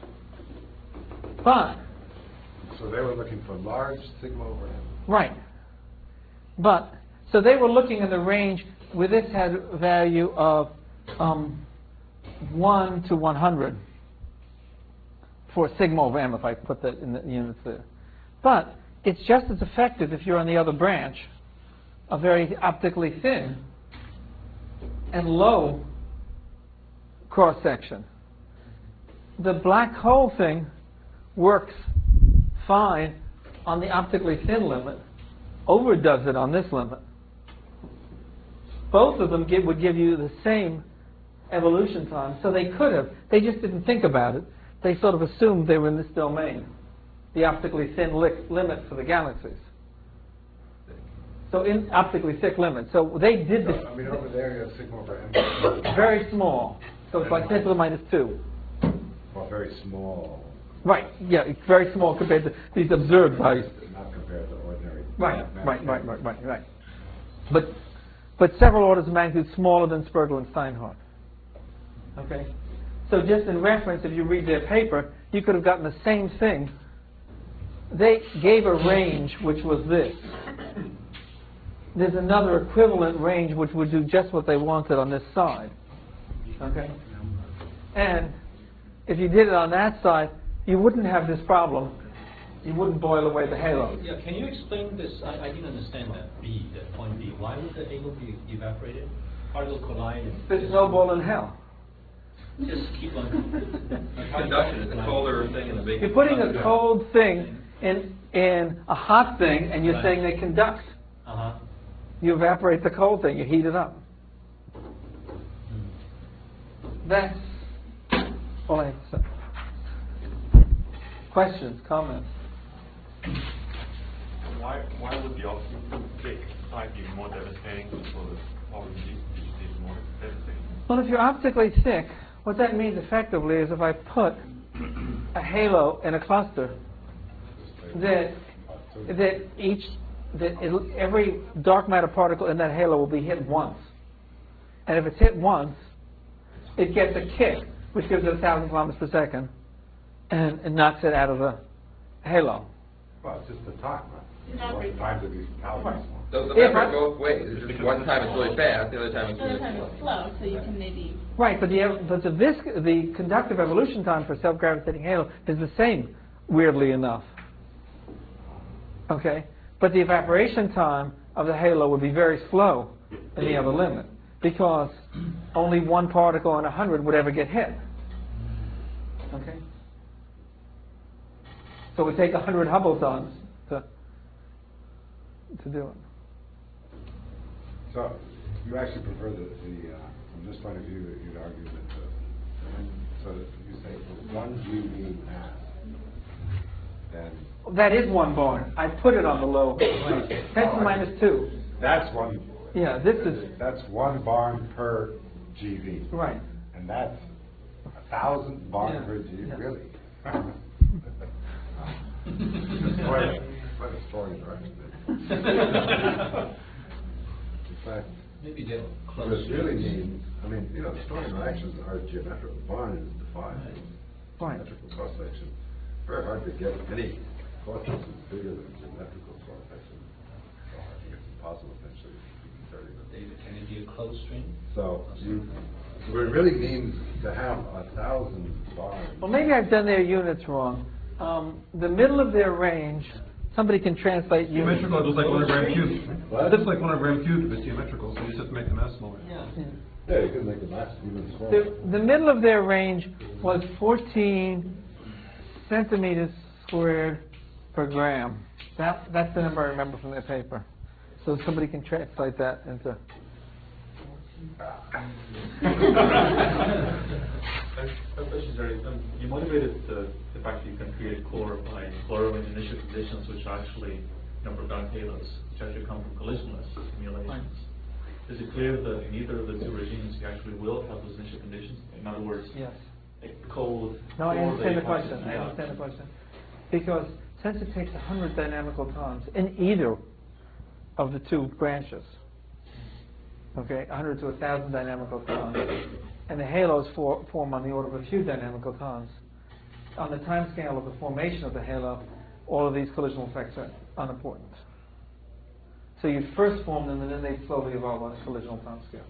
But, So they were looking for large sigma over M. right. But, so they were looking in the range where this had a value of um, one to one hundred for sigma over M, if I put that in the units there. But it's just as effective if you're on the other branch, a very optically thin and low cross-section. The black hole thing works fine on the optically thin limit, overdoes it on this limit. Both of them give, would give you the same evolution time, so they could have. They just didn't think about it. They sort of assumed they were in this domain, the optically thin li limit for the galaxies. So in optically thick limit. So they did this. So, I mean, over there you have sigma over M. Very small. So it's like ten to the minus two. Well, very small. Right, yeah, it's very small compared to these observed values. Not compared to ordinary. Right, right, right, right, right, right. But, but several orders of magnitude smaller than Spergel and Steinhardt. Okay? So just in reference, if you read their paper, you could have gotten the same thing. They gave a range which was this. There's another equivalent range which would do just what they wanted on this side. Okay? And if you did it on that side, you wouldn't have this problem. You wouldn't boil away the halo. Yeah, can you explain this? I, I didn't understand that B, that point B. Why would the halo be evaporated? Particle collide. There's no ball in hell. Just keep on. Conduction is a colder thing in the big. You're putting a cold thing in in a hot thing, and you're Right. saying they conduct. Uh huh. You evaporate the cold thing. You heat it up. That's all I have to say. Questions, comments? Why, why would the optical thick side be more devastating for the probably is more devastating? Well, if you're optically thick, what that means effectively is if I put a halo in a cluster, that that each that it'll, every dark matter particle in that halo will be hit once, and if it's hit once, it gets a kick, which gives it a thousand kilometers per second, and, and knocks it out of the halo. Well, it's just the time, right? One time to be calibrated. So the Yeah, number right. both ways. It's just one time it's really fast, the other time it's The other really time slow. it's slow, so you can maybe. Right, but the ev- but the visc the conductive evolution time for self-gravitating halo is the same, weirdly enough. Okay, but the evaporation time of the halo would be very slow in the other limit because only one particle in a hundred would ever get hit. Okay, so it would take a hundred Hubble times to to do it. So you actually prefer the, the uh, from this point of view, that you'd argue that the, so that you say for one G V mass, then That is one barn. I put it on the low. ten to the minus two. that's one. Yeah, this is That's one barn per G V. right. And that's a thousand barn Yeah. per G V, Yeah. really? It's quite a, quite a story, right? In fact, Maybe they're what close. it really means, I mean, you know, story interactions are geometrical. Barn is defined as Right. geometrical cross section. Very hard to get any cross section bigger than geometrical cross section. So I think it's impossible essentially to be conservative. David, can it be a closed string? So you, so what it really means to have a thousand barns. Well, maybe I've done their units wrong. Um, the middle of their range, somebody can translate units. Symmetrical, it looks like one gram cubed. What? It looks like one gram cubed, but symmetrical, so you just have to make the mass smaller. Yeah. Yeah. Yeah, you can make the mass even smaller. The, the middle of their range was fourteen centimeters squared per gram. That, that's the number I remember from their paper. So somebody can translate that into... Question, sorry. Um, you motivated the, the fact that you can create chlorophyll, chlorophyll in initial conditions, which actually, you know, prevent halos, which actually come from collisionless simulations. Is it clear that in either of the two regimes you actually will have those initial conditions? In other words, Yes. a cold. No, I cold understand the day question. passes I you understand the question. because since it takes one hundred dynamical tons in either of the two branches, okay, one hundred to one thousand dynamical tons, and the halos for, form on the order of a few dynamical tons, on the time scale of the formation of the halo, all of these collisional effects are unimportant. So you first form them, and then they slowly evolve on a collisional time scale.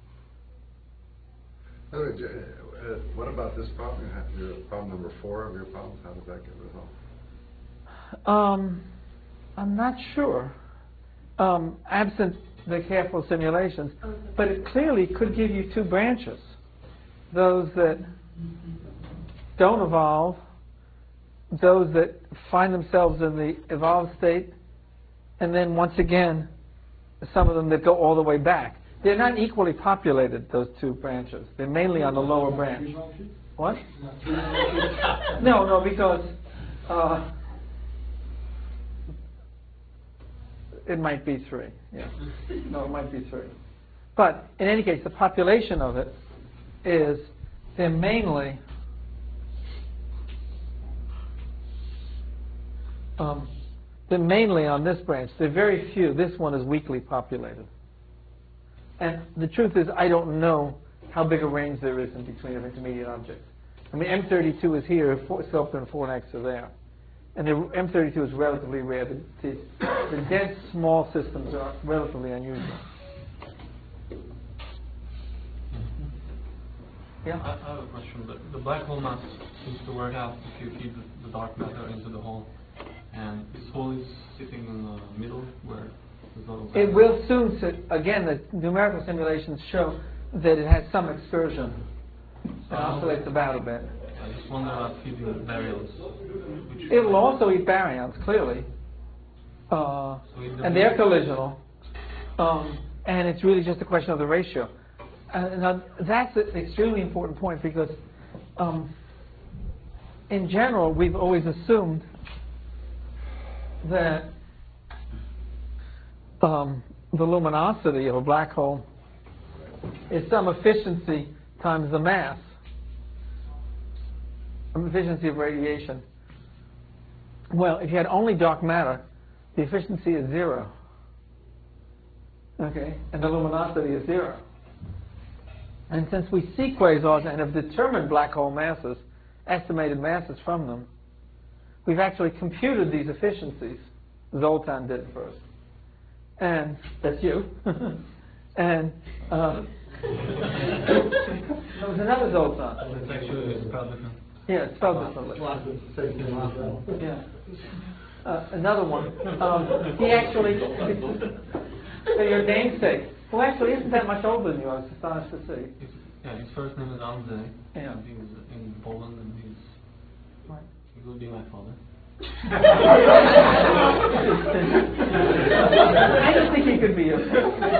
By the way, J- uh, what about this problem? You have your problem number four of your problems. How does that get resolved? Um, I'm not sure, um, absent the careful simulations, but it clearly could give you two branches. Those that don't evolve, those that find themselves in the evolved state, and then once again, some of them that go all the way back. They're not equally populated, those two branches. They're mainly on the lower branch. What? No, no, because uh, it might be three. Yeah. No, it might be three. But in any case, the population of it is they're mainly um, they're mainly on this branch. They're very few. This one is weakly populated. And the truth is, I don't know how big a range there is in between of intermediate objects. I mean, M thirty-two is here, Sculptor and Fornax are there. And the M thirty-two is relatively rare. The, the, the dense, small systems are relatively unusual. Yeah? I, I have a question. The, the black hole mass seems to work out if you feed the, the dark matter into the hole. And this hole is sitting in the middle where there's a little... It will soon sit. Again, the numerical simulations show that it has some excursion. It oscillates about a bit. I just wonder about feeding the baryons. It will also eat baryons, clearly. Uh, So it and they're collisional. Um, and it's really just a question of the ratio. Uh, now, that's an extremely important point because, um, in general, we've always assumed that um, the luminosity of a black hole is some efficiency times the mass, um, efficiency of radiation. Well, if you had only dark matter, the efficiency is zero. Okay, and the luminosity is zero. And since we see quasars and have determined black hole masses, estimated masses from them, we've actually computed these efficiencies. Zoltan did first. And that's you. and uh, there was another Zoltan. It's actually spelled different. Yeah, it's spelled differently. Yeah. Uh, another one. Um, he actually, so your namesake, who actually isn't that much older than you, I was astonished to see. His, yeah, his first name is Andrzej. Yeah. And he's in Poland, and he's Right. he will be my father. I don't think he could be a.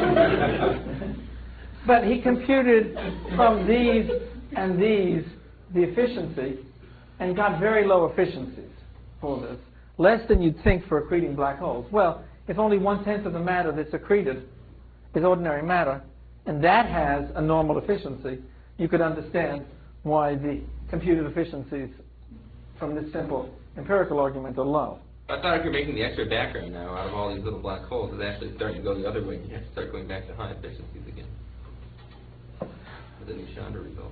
But he computed from these and these the efficiency and got very low efficiencies for this. Less than you'd think for accreting black holes. Well, if only one-tenth of the matter that's accreted is ordinary matter, and that has a normal efficiency, you could understand why the computed efficiencies from this simple empirical argument are low. I thought if you're making the extra background now out of all these little black holes, it's actually starting to go the other way. You have to start going back to high efficiencies again. With the new Chandra result.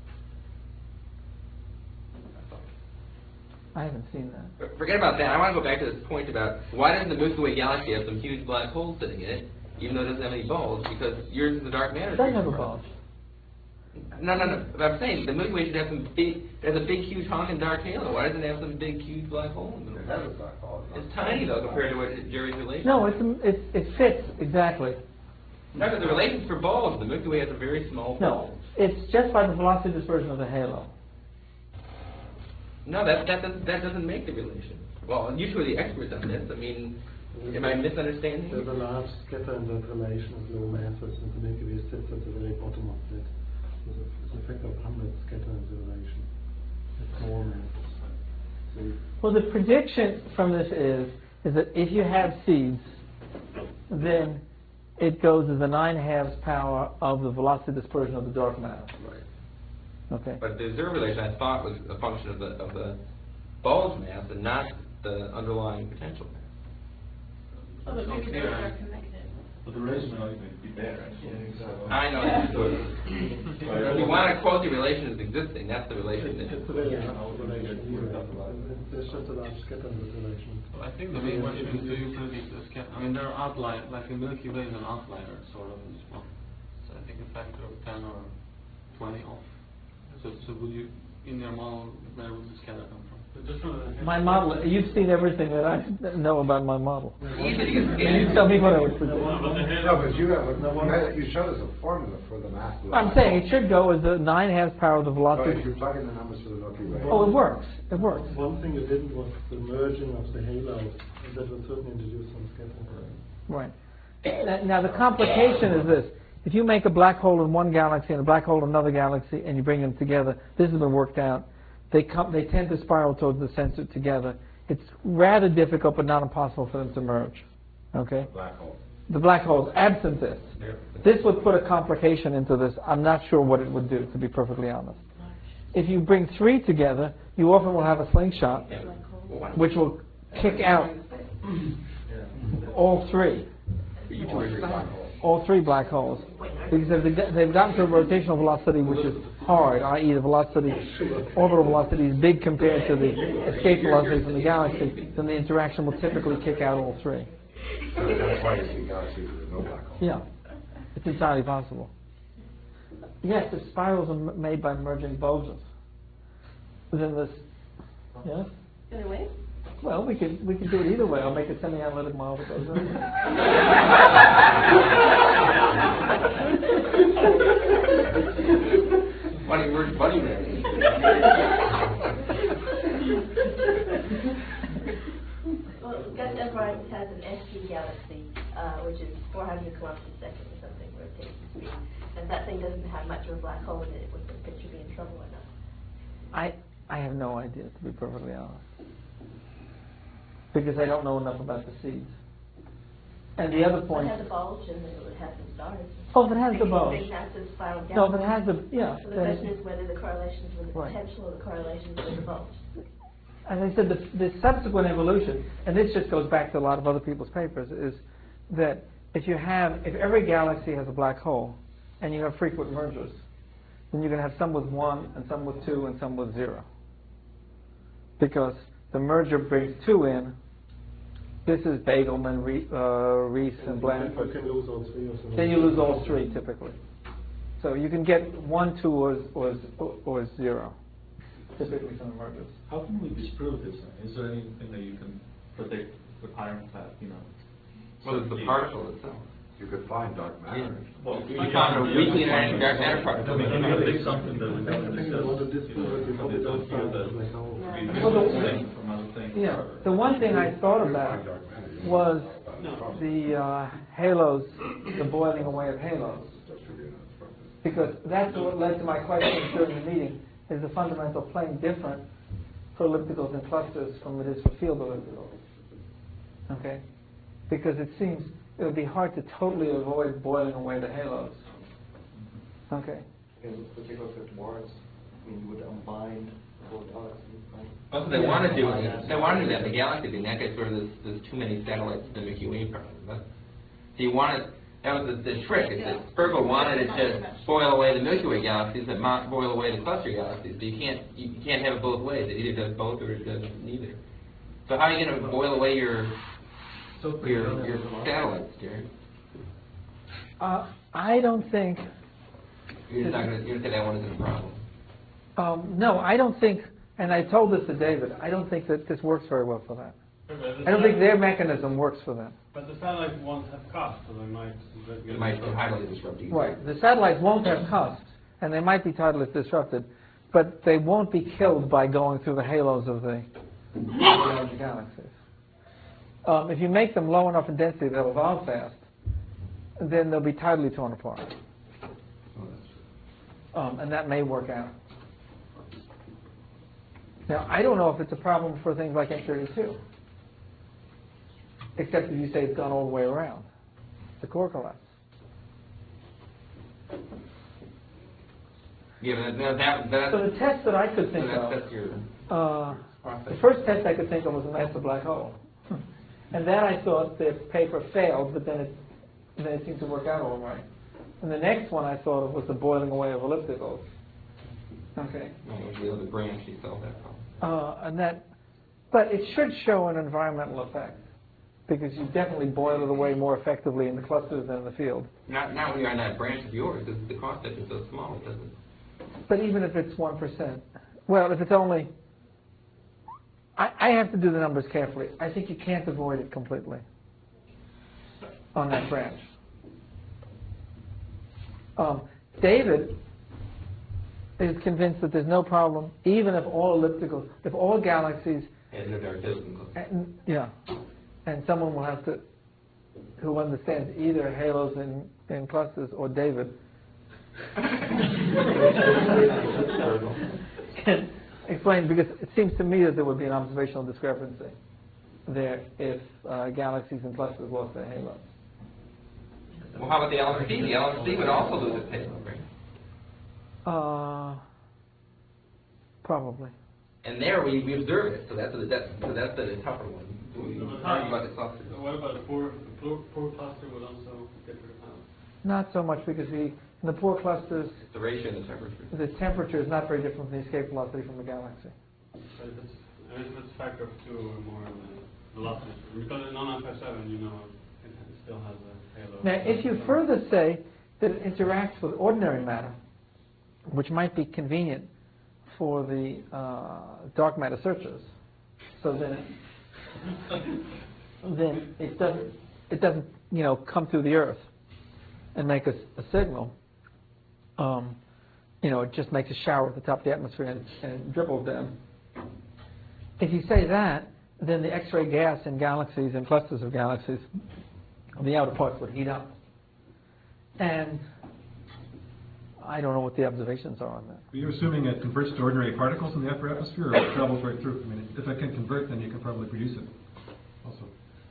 I haven't seen that. But forget about that. I want to go back to this point about why doesn't the Milky Way galaxy have some huge black holes sitting in it, even though it doesn't have any bulge? Because yours is the dark matter. It doesn't have a bulge. No, no, no. But I'm saying the Milky Way should have some big. It has a big, huge honking dark halo. Why doesn't it have some big, huge black hole in the middle? It has a dark hole. It's tiny though compared to what Jerry's relation. No, it's, it's, it fits exactly. No, but the relations for bulge, the Milky Way has a very small bulge. No, it's just by the velocity dispersion of the halo. No, that that doesn't that doesn't make the relation. Well, you two are the experts on this. I mean, am I misunderstanding? There's a large scatter in that relation of low masses, and the Milky Way sits at the very bottom of that. There's a, there's a factor of one hundred scatter in the relation. It's more masses. So Well, the prediction from this is is that if you have seeds, then it goes as a nine halves power of the velocity dispersion of the dark matter. right. Okay. But the observed relation, I thought, was a function of the of the bulge mass and not the underlying potential mass. Oh, but maybe those are connected. But the relation might even be better, actually. I know that's good. You want to quote the relation as existing, that's the relation that It's a very large relation. There's just a large scattering relation. I think the main question is, do you predict the scat? I mean, there are outliers, like the Milky Way is an outlier, sort of, as well. So I think a factor of ten or twenty off. So, so would you, in your model, where would the scatter come from? But just from the- My model, you've seen everything that I know about my model. easy to get Can you tell me what I would predict? No, but you have, a- you had- you showed us a formula for the mass of the I'm black saying hole. it should go as the nine halves power of the So velocity. if you plug in the numbers for the Milky Way. Oh, it works. It works. One thing it didn't was the merging of the halos, and that would certainly introduce some scattering. Right. Now, now the complication is this. If you make a black hole in one galaxy and a black hole in another galaxy and you bring them together, this has been worked out, they come, they tend to spiral towards the center together. It's rather difficult but not impossible for them to merge. Okay? Black hole. The black holes, absent this. This would put a complication into this. I'm not sure what it would do, to be perfectly honest. If you bring three together, you often will have a slingshot, which will kick out all three. All three black holes. Because if they- they've gotten to a rotational velocity which is hard, that is the velocity, orbital velocity is big compared to the escape velocity from the galaxy, then the interaction will typically kick out all three. So that's why you see galaxies with no black hole. Yeah, it's entirely possible. Yes, if spirals are m- made by merging bulges, then this, yes? Either way? Well, we could we could do it either way. I'll make a semi-analytic model that goes in. Funny word, funny man. Well, Gus Everard has an S G galaxy, uh, which is four hundred kilometers a second or something, rotation speed. And if that thing doesn't have much of a black hole in it, would the picture be in trouble or not? I I have no idea, to be perfectly honest, because I don't know enough about the seeds. And the other point. It has a bulge and it would have some stars. Oh, if it has the Big- bulge. Big massive spiral galaxy. No, if it has the yeah. So the then- question is whether the correlations with the Right. potential or the correlations with the bulge. As I said, the, the subsequent evolution, and this just goes back to a lot of other people's papers, is that if you have, if every galaxy has a black hole, and you have frequent mergers, then you're going to have some with one, and some with two, and some with zero. Because the merger brings two in. This is Bagelman, Re, uh, Reese, and Blanford. You can lose all three or something. Then you lose all three, typically. So you can get one, two, or, or, or zero, typically from the mergers. How can we disprove this? Is there anything that you can predict with ironclad, you know? Well, it's the particle itself. You could find dark matter. Well, You found a weakly interacting dark matter I particle. mean, can you predict something that we I don't think I want to disprove it before we don't feel start that the black hole. we Well, the- distinct from other things? Yeah, the one thing I thought about was the uh, halos, the boiling away of halos. Because that's what led to my question during the meeting, is the fundamental plane different for ellipticals and clusters from it is for field ellipticals? Okay? Because it seems it would be hard to totally avoid boiling away the halos. Okay? In particular for dwarfs, I mean, you would unbind the whole galaxy, right? That's what they want to do. They want to do that in the galaxy. And that gets rid of this, there's too many satellites to the Milky Way problem. But, so you want to, that was the, the trick. Is that Spergel wanted it to boil away the Milky Way galaxies and not boil away the cluster galaxies. But you can't, you can't have it both ways. It either does both or it does neither. So how are you going to boil away your your your satellites, Jerry? Uh, I don't think, You're just not going to you're gonna say that one isn't a problem. um, no, I don't think, and I told this to David, I don't think that this works very well for that. I don't think their mechanism works for them. But the satellite ones have cost, so they might. It might be highly disruptive. Right. The satellites won't have cusps, and they might be tidally disrupted, but they won't be killed by going through the halos of the large galaxies. Um, if you make them low enough in density, they'll evolve fast, then they'll be tidally torn apart. Um, and that may work out. Now, I don't know if it's a problem for things like M thirty-two, except if you say it's gone all the way around, the core collapse. Yeah, but that, that, that, So the test that I could think so that's, of, that's your uh, process. the first test I could think of was a massive black hole. And that I thought the paper failed, but then it, then it seemed to work out all right. And the next one I thought of was the boiling away of ellipticals. Okay. No, it was the other branch you solved that problem. Uh, and that, but it should show an environmental effect, because you definitely boil it away more effectively in the clusters than in the field. Not, not when you're on that branch of yours, because the cross section is so small, it doesn't. But even if it's one percent, well, if it's only, I, I have to do the numbers carefully. I think you can't avoid it completely on that branch. Um, David is convinced that there's no problem, even if all ellipticals, if all galaxies, And there are two. and, yeah, and someone will have to, who understands either halos in, in clusters or David, can explain, because it seems to me that there would be an observational discrepancy there if uh, galaxies and clusters lost their halos. Well, how about the L M C? The L M C would also lose its halo, right? Uh, probably. And there we, we observe it, so that's the, that's, so that's the tougher one. We argue about the cluster. So what about the poor, the poor, poor cluster would also get rid of power? Not so much, because the, in the poor clusters, It's the ratio and the temperature. the temperature is not very different from the escape velocity from the galaxy. So if it's, if it's a factor of two or more of the velocity, because in non alpha seven, you know, it, it still has a halo. Now, if you further say that it interacts with ordinary matter, which might be convenient for the uh, dark matter searchers, so then it, then it doesn't it doesn't you know come through the Earth and make a, a signal. Um, you know, it just makes a shower at the top of the atmosphere and, and dribbles down. If you say that, then the X-ray gas in galaxies and clusters of galaxies, the outer parts would heat up. And I don't know what the observations are on that. Are you assuming it converts to ordinary particles in the upper atmosphere, or it travels right through? I mean, if it can convert, then you can probably produce it also.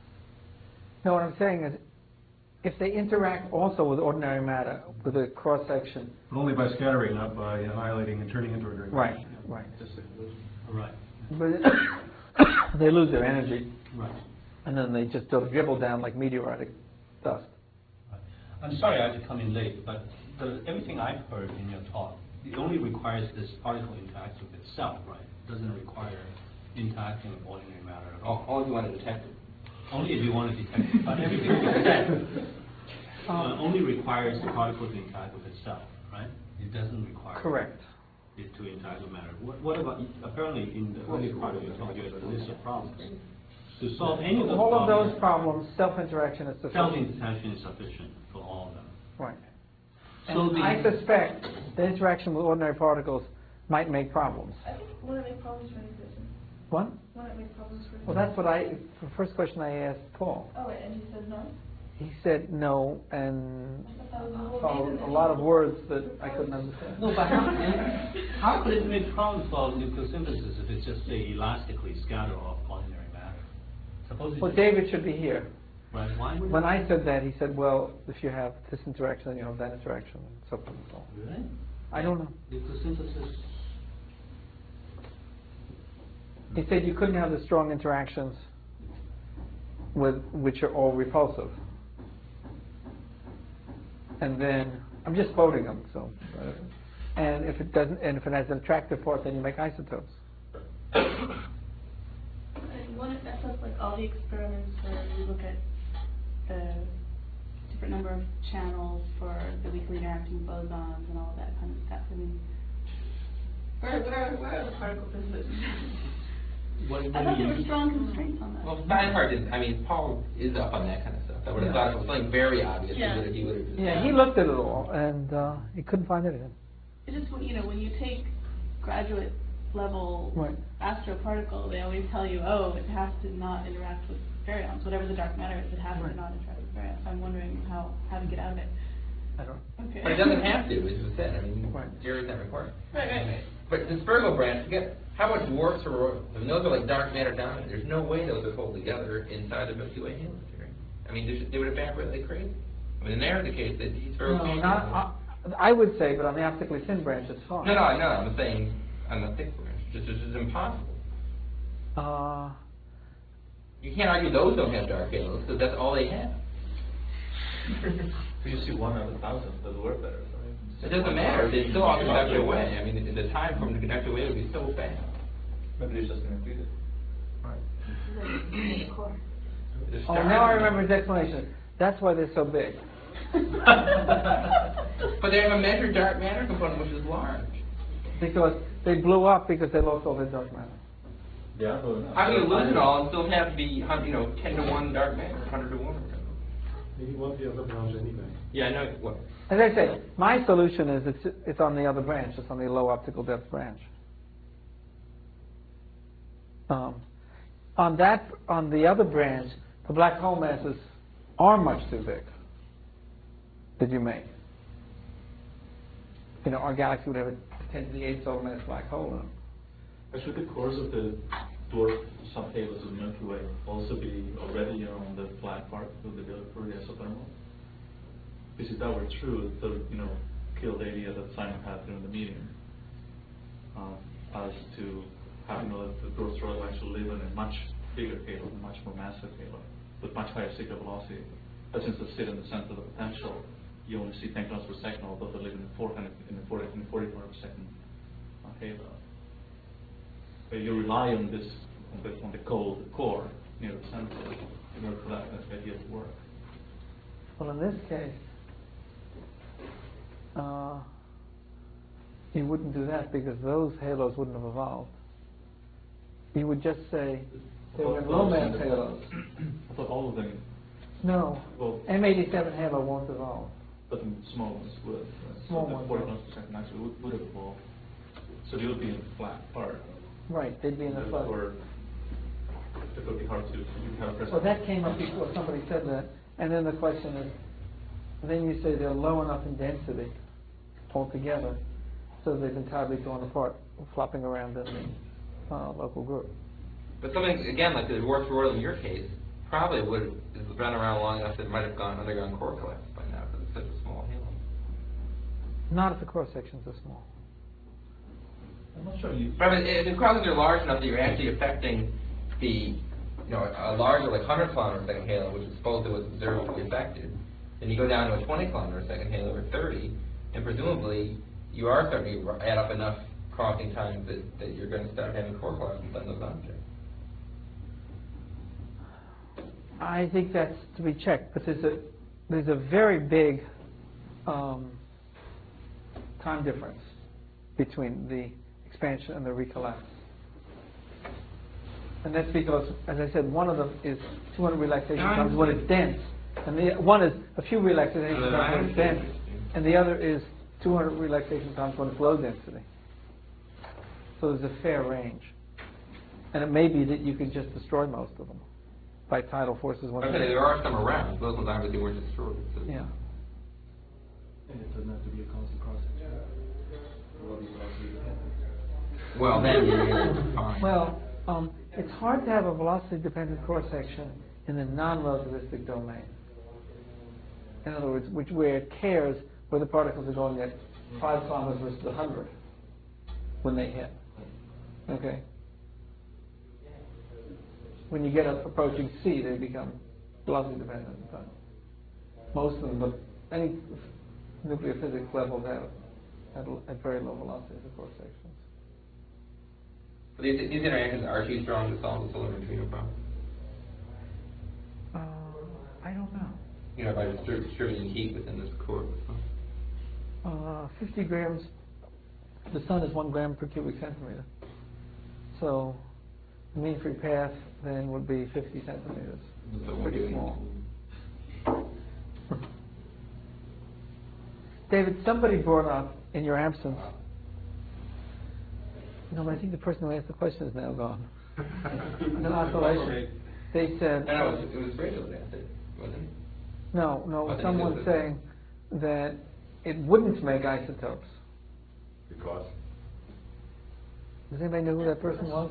No, what I'm saying is, if they interact also with ordinary matter, with a cross-section. But only by scattering, not by annihilating and turning into ordinary matter. Right, right. Right. But they lose their energy. Right. And then they just sort of dribble down like meteoritic dust. I'm sorry I had to come in late, but the, everything I've heard in your talk, it only requires this particle interacts with itself, right? It doesn't require interacting with ordinary matter at all. Only if you want to detect it. Only if you want to detect it. But everything you said uh, only requires the particle to interact with itself, right? It doesn't require Correct. it to interact with matter. What, what about, apparently in the early part of your talk, you had a list of problems. To solve any of those All of problems, those problems, self-interaction is sufficient. self-interaction is sufficient for all of them. Right. So And the- I suspect the interaction with ordinary particles might make problems. I think one of the problems for any person. What? One of the problems for. Well, that's what I, the first question I asked Paul. Oh, wait, and he said no? He said no, and I thought that was the whole followed reason a that lot he- of words that I couldn't understand. No, but how, how could it make problems for nucleosynthesis if it's just say elastically scatter off ordinary matter? Suppose Well, it, David should be here. right? Why would When it- I said that, he said, well, if you have this interaction, then you have that interaction, and so forth and so on. Really? I don't know. Nucleosynthesis. He said you couldn't have the strong interactions with which are all repulsive. And then, I'm just quoting him, so. Uh, and if it doesn't, and if it has an attractive part, then you make isotopes. And one, that's just like all the experiments where we look at the different number of channels for the weakly interacting bosons and all of that kind of stuff. I mean, where, where, where are the particle physicists? What, I what thought do there you were strong constraints on that. Well, Steinhardt is, I mean, Paul is up on that kind of stuff. I would have thought if it was something very obvious, Yeah. he would have, he would have. Yeah, he looked at it all, and uh, he couldn't find anything. It just, you know, when you take graduate level Right. astroparticle, they always tell you, oh, it has to not interact with baryons. Whatever the dark matter is, it has Right. to not interact with baryons. So I'm wondering how, how to get out of it. I don't know. Okay. But it doesn't have to, as you said. I mean, Right. Jerry's not required. Right, right, right. But the Spherical branch, forget how much dwarfs are, I mean, those are like dark matter dominant. There's no way those would hold together inside the Milky Way halo, Jerry. I mean, they, should, they would evaporate like crazy. I mean, in there, the case that these Spherical No, branches- not, I would say, but on the optically thin branch, it's fine. No, no, I know, I'm saying on the thick branch, this is just impossible. Uh, You can't argue those don't have dark halos, because that's all they have. If you see one out of a thousand, does it work better? It doesn't matter, they still all conduct away. I mean, the, the time for them to conduct away would be so fast. Maybe they're just going to increase it. They're oh, starting- now I remember his explanation. That's why they're so big. But they have a measured dark matter component, which is large. Because they blew up because they lost all their dark matter. Yeah, but How can you lose it all and still have the, hun- you know, ten to one dark matter, hundred to one? Maybe want the other branch anyway. Yeah, I know, what? As I say, my solution is it's, it's on the other branch. It's on the low optical depth branch. Um, on that, on the other branch, the black hole masses are much too big that you make. You know, our galaxy would have a ten to the eighth solar mass black hole in it. Actually, the cores of the dwarf subhalos of the Milky Way also be already, you know, on the flat part of the Early isothermal. Because if that were true, it would, you know, kill the idea that Simon had during the meeting, um, as to have, you know, that the dwarf star will actually live in a much bigger halo, a much more massive halo, with much higher Sigma velocity. But since they sit in the center of the potential, you only see ten kilometers per second, although they live in the four hundred, in the forty, in the forty kilometers per second uh, halo. But you rely on this, on the, on the cold core near the center in order for that, that idea to work. Well, in this case, uh, you wouldn't do that because those halos wouldn't have evolved. You would just say they were low mass halos. I thought all of them. No, Well, M eighty-seven halo won't evolve. but the small ones would. Right? Small so the ones forty will. kilometers per second actually would, would have evolved. So they would be in the flat part. Right, they'd be in the flood. Therefore, it would be hard to, you have a Well, that came up before somebody said that, and then the question is, then you say they're low enough in density altogether, so they've entirely torn apart, flopping around in the uh, local group. But something, again, like the dwarf royal in your case, probably would have been around long enough that it might have gone underground core collapse by now, because it's such a small halo. Not if the cross sections are small. I'm not sure you. But I mean, if the crosses are large enough that you're actually affecting the, you know, a larger, like one hundred kilometer per second halo, which is supposed to was observed to be affected, then you go down to a twenty kilometer per second halo or thirty, and presumably you are starting to add up enough crossing times that, that you're going to start having core collapse on those objects. I think that's to be checked, but there's a there's a very big um, time difference between the expansion and the recollapse. And that's because, as I said, one of them is two hundred relaxation times when it's dense, and the one is a few relaxation times when it's dense, and the other is two hundred relaxation times when it's low density. So there's a fair range, and it may be that you could just destroy most of them by tidal forces. When Okay, there are some around. Those ones obviously weren't destroyed. So. Yeah. And it doesn't have to be a constant cross-section. Well, then you're fine. Well, um, it's hard to have a velocity-dependent cross-section in the non-relativistic domain. In other words, which where it cares where the particles are going at five kilometers versus a hundred when they hit. Okay. When you get up approaching C, they become velocity-dependent. But most of them, but any nuclear physics levels have at, at very low velocities of cross-sections. These, these interactions are too strong to solve the solar neutrino problem. Uh, I don't know. You know, by distri- distributing heat within this core. Uh, fifty grams. The sun is one gram per cubic centimeter. So, the mean free path then would be fifty centimeters. So Pretty we're small. David, somebody brought up in your absence. No, but I think the person who asked the question is now gone. No oscillation. They said. No, it was, it was Rachel that asked it, wasn't it? No, no. I think Someone it was- saying that it wouldn't make isotopes. Because? Does anybody know who that person was?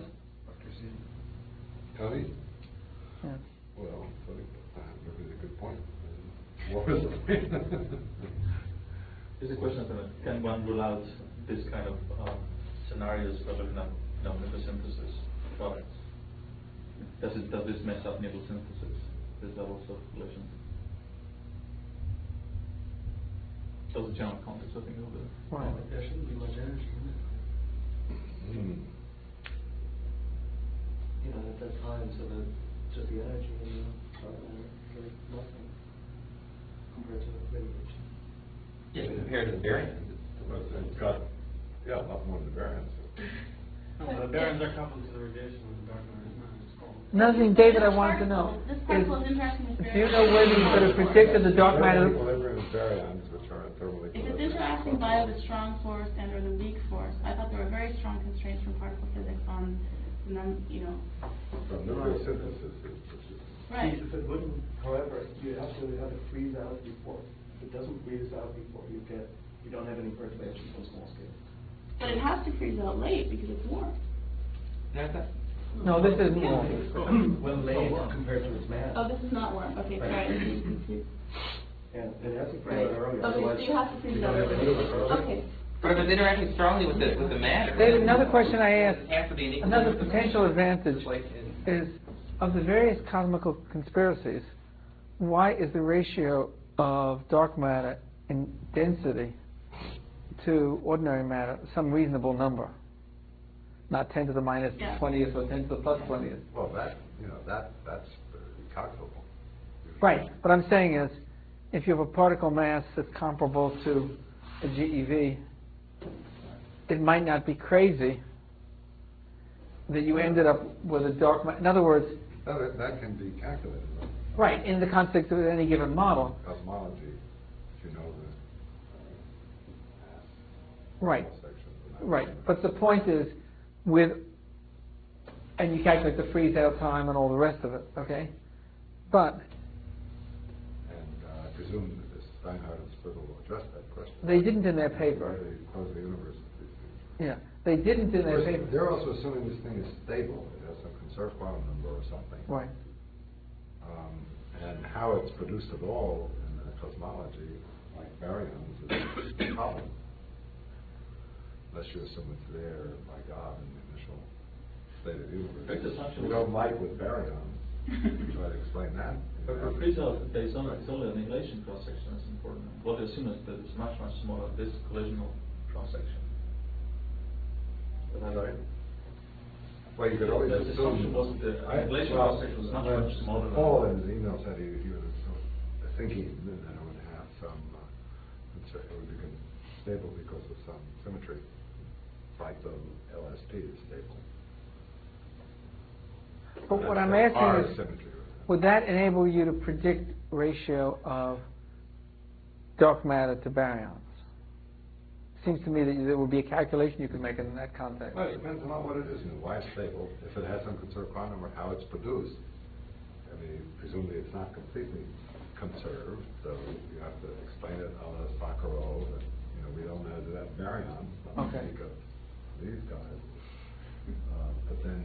Tony? Yeah. Well, Tony, uh, that was a good point. What was the point? Is the question, uh, can one rule out this kind of um, scenarios for looking at you know, nucleosynthesis products? Does it does this mess up nucleosynthesis? These levels of collision? That's the general context, I think, of the. Right. There shouldn't be much energy in it. Mm. You know, at that time, so that just the energy in the dark matter is like nothing compared to radiation. Yeah, but compared to the baryons, it's. But it's got, yeah, a lot more than the baryons. No, the baryons are coupled to the radiation of the dark matter, it's not, it's cold. Another thing, David, I wanted to know This is, particle is interacting with do you know whether you could have predicted the dark matter? Equilibrium of baryons, which are thermal If it's equilibrium. interacting via the strong force and or the weak force, I thought there were very strong constraints from particle physics on the num, you know. From nucleosynthesis, is- which is. Right. If it wouldn't, however, you have to have it freeze out before. If it doesn't freeze out before, you get, you don't have any perturbations on small scale. But it has to freeze out late because it's warm. No, this isn't warm. Well, late compared to its mass. Oh, this is not warm. Okay, Right. sorry. And it has to freeze Right. out early, Okay, otherwise. so you have to freeze you out don't have any of it early. early. Okay. But if it's interacting strongly with the, with the matter. David, another question I asked, It has to be an equal. another potential advantage Like in- is, of the various cosmical conspiracies, why is the ratio of dark matter in density to ordinary matter some reasonable number? Not ten to the minus Yeah. twentieth or ten to the plus twentieth. Well, that, you know, that, that's calculable. Right, what I'm saying is, if you have a particle mass that's comparable to a G E V, it might not be crazy that you ended up with a dark matter. In other words, That, that can be calculated, right, in the context of any given model. cosmology, if you know the. Right, section. right. But the point is, with, and you calculate the freeze out time and all the rest of it, okay? But And uh, I presume that this Steinhardt and Spittle will address that question. they didn't in their paper. Where they close the universe with these things. Yeah, they didn't in their Of course, paper. They're also assuming this thing is stable, it has some conserved quantum number or something. Right. Um, and how it's produced at all in the cosmology, like baryons, is a problem. Unless you assume it's there by God in the initial state of the Correct universe. assumption We was- don't like with baryons. We try to explain that. But for freeze out, based on it's only annihilation cross section is important. What they assume is that it's much, much smaller, this collisional cross section. Sorry? Well, you could always The assume. assumption was that the I- annihilation well, cross section was much, when much smaller than. Paul in his email said he, he was uh, thinking that it would have some, uh, it would become stable because of some symmetry, like the L S P is stable. But what That's I'm the asking R is, symmetry. would that enable you to predict ratio of dark matter to baryons? Seems to me that there would be a calculation you could make in that context. Well, it depends on what it is, you know, why it's stable, if it has some conserved quantum, or how it's produced. I mean, presumably it's not completely conserved, so you have to explain it a la Sakharov, that, you know, we don't know that baryons, not Okay. speak of these guys. Uh, but then,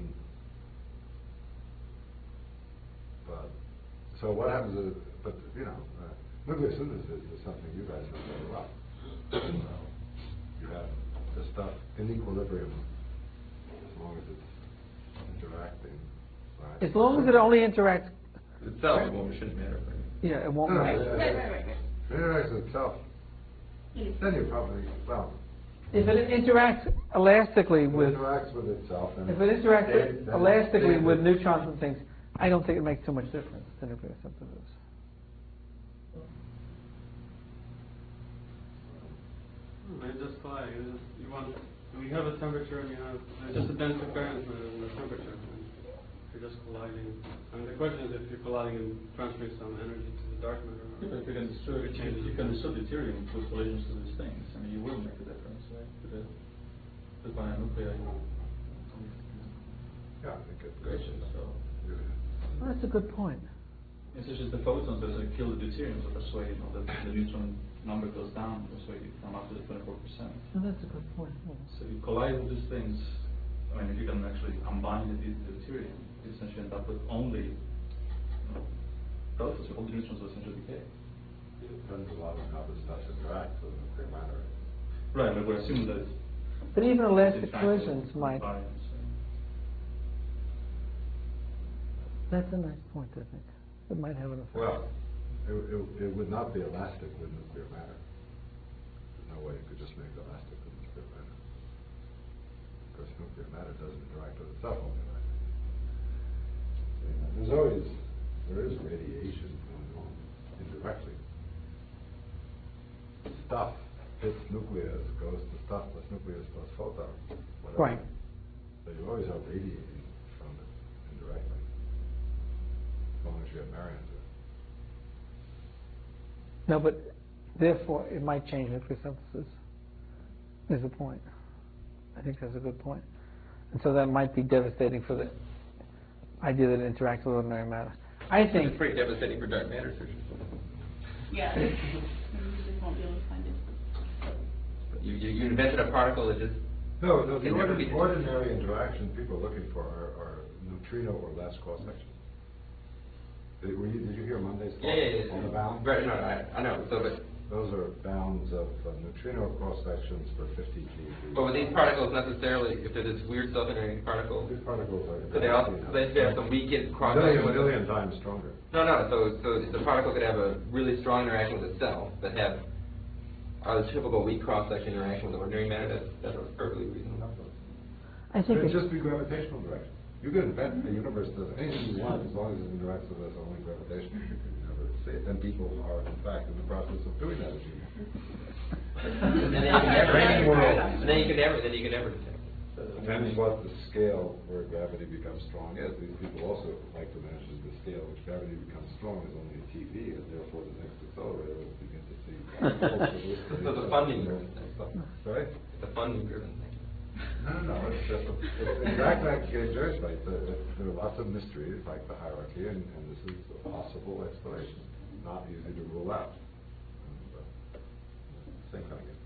but, so what happens is, but, you know, uh, nucleosynthesis is something you guys know very well. So, you have the stuff in equilibrium as long as it's interacting. Right? As long as it only interacts, Itself, it won't, shouldn't matter. yeah, it won't No, matter. it- Right, right, right, right. It interacts with itself. Yes. Then you probably, well, If it interacts elastically it with, interacts with itself. And if it interacts then- then elastically it- with neutrons and things, I don't think it makes too much difference to nuclear synthesis. They just collide. You, just, you want, you have a temperature and you have, it's just a dense occurrence in the temperature. And you're just colliding. I mean, the question is if you're colliding and transferring some energy to the dark matter. Yeah, but if you can destroy, It changes. you can destroy deuterium with collisions to these things. I mean, you will make a difference, right? To the, to the nuclei. Yeah, I think it's Great, good. so. Well, that's a good point. It's just the photons that like, kill the deuterium, so that's why you know that the neutron number goes down. That's why you come up to the twenty-four percent. Well, that's a good point. Yeah. So you collide with these things. I mean, if you can actually combine the, the deuterium, you essentially end up with only you know, protons. All the neutrons will essentially decay. Yeah, Depends a lot on how the stuff interacts with nuclear matter. Right, but we're assuming that it's But even elastic in fact collisions it's might, combined, so. that's a nice point, I think. It might have an effect. Well, it, it, it would not be elastic with nuclear matter. There's no way you could just make it elastic with nuclear matter. Because nuclear matter doesn't interact with itself only like that. There's always, there is radiation going on indirectly. Stuff hits nucleus, goes to stuff plus nucleus plus photon, whatever. Right. So you always are radiating from it indirectly, as long as you have baryons. No, but therefore, it might change nuclear synthesis, is the point. I think that's a good point. And so that might be devastating for the idea that it interacts with ordinary matter. I think... It's pretty devastating for dark matter searches. Yeah, you just won't be able to find it. You, you, you invented a particle that just... No, no, the can never ordinary, be ordinary interaction people are looking for are, are neutrino or less cross sections. Did, were you, did you hear Monday's talk Yeah, yeah, yeah. on the bound? Right, no, I, I know, so but... Those are bounds of uh, neutrino cross sections for fifty GeV. But were these particles necessarily, if they're this weird self-interacting particles, These particles are... could they also, could they have some weakened cross Million, section with million times stronger. No, no, so, so the particle could have a really strong interaction with itself, but have a typical weak cross-section interaction with ordinary matter, that's, that's perfectly reasonable. I think It'd it's, just be gravitational direction. You could invent the universe does anything you want as long as it interacts with us only gravitation. You can never see it. Then people are, in fact, in the process of doing that as you know. And then you can never, and then you can never, then you can never detect it. Depends what the scale where gravity becomes strong is. These people also like to measure the scale which gravity becomes strong is only a T V, and therefore the next accelerator will begin to see. So it's a funding driven thing. Sorry? It's a funding driven thing. No, no, it's just, a- it's exactly like George right. There there are lots of mysteries like the hierarchy, and, and this is a possible explanation, not easy to rule out. And, uh, same kind of game.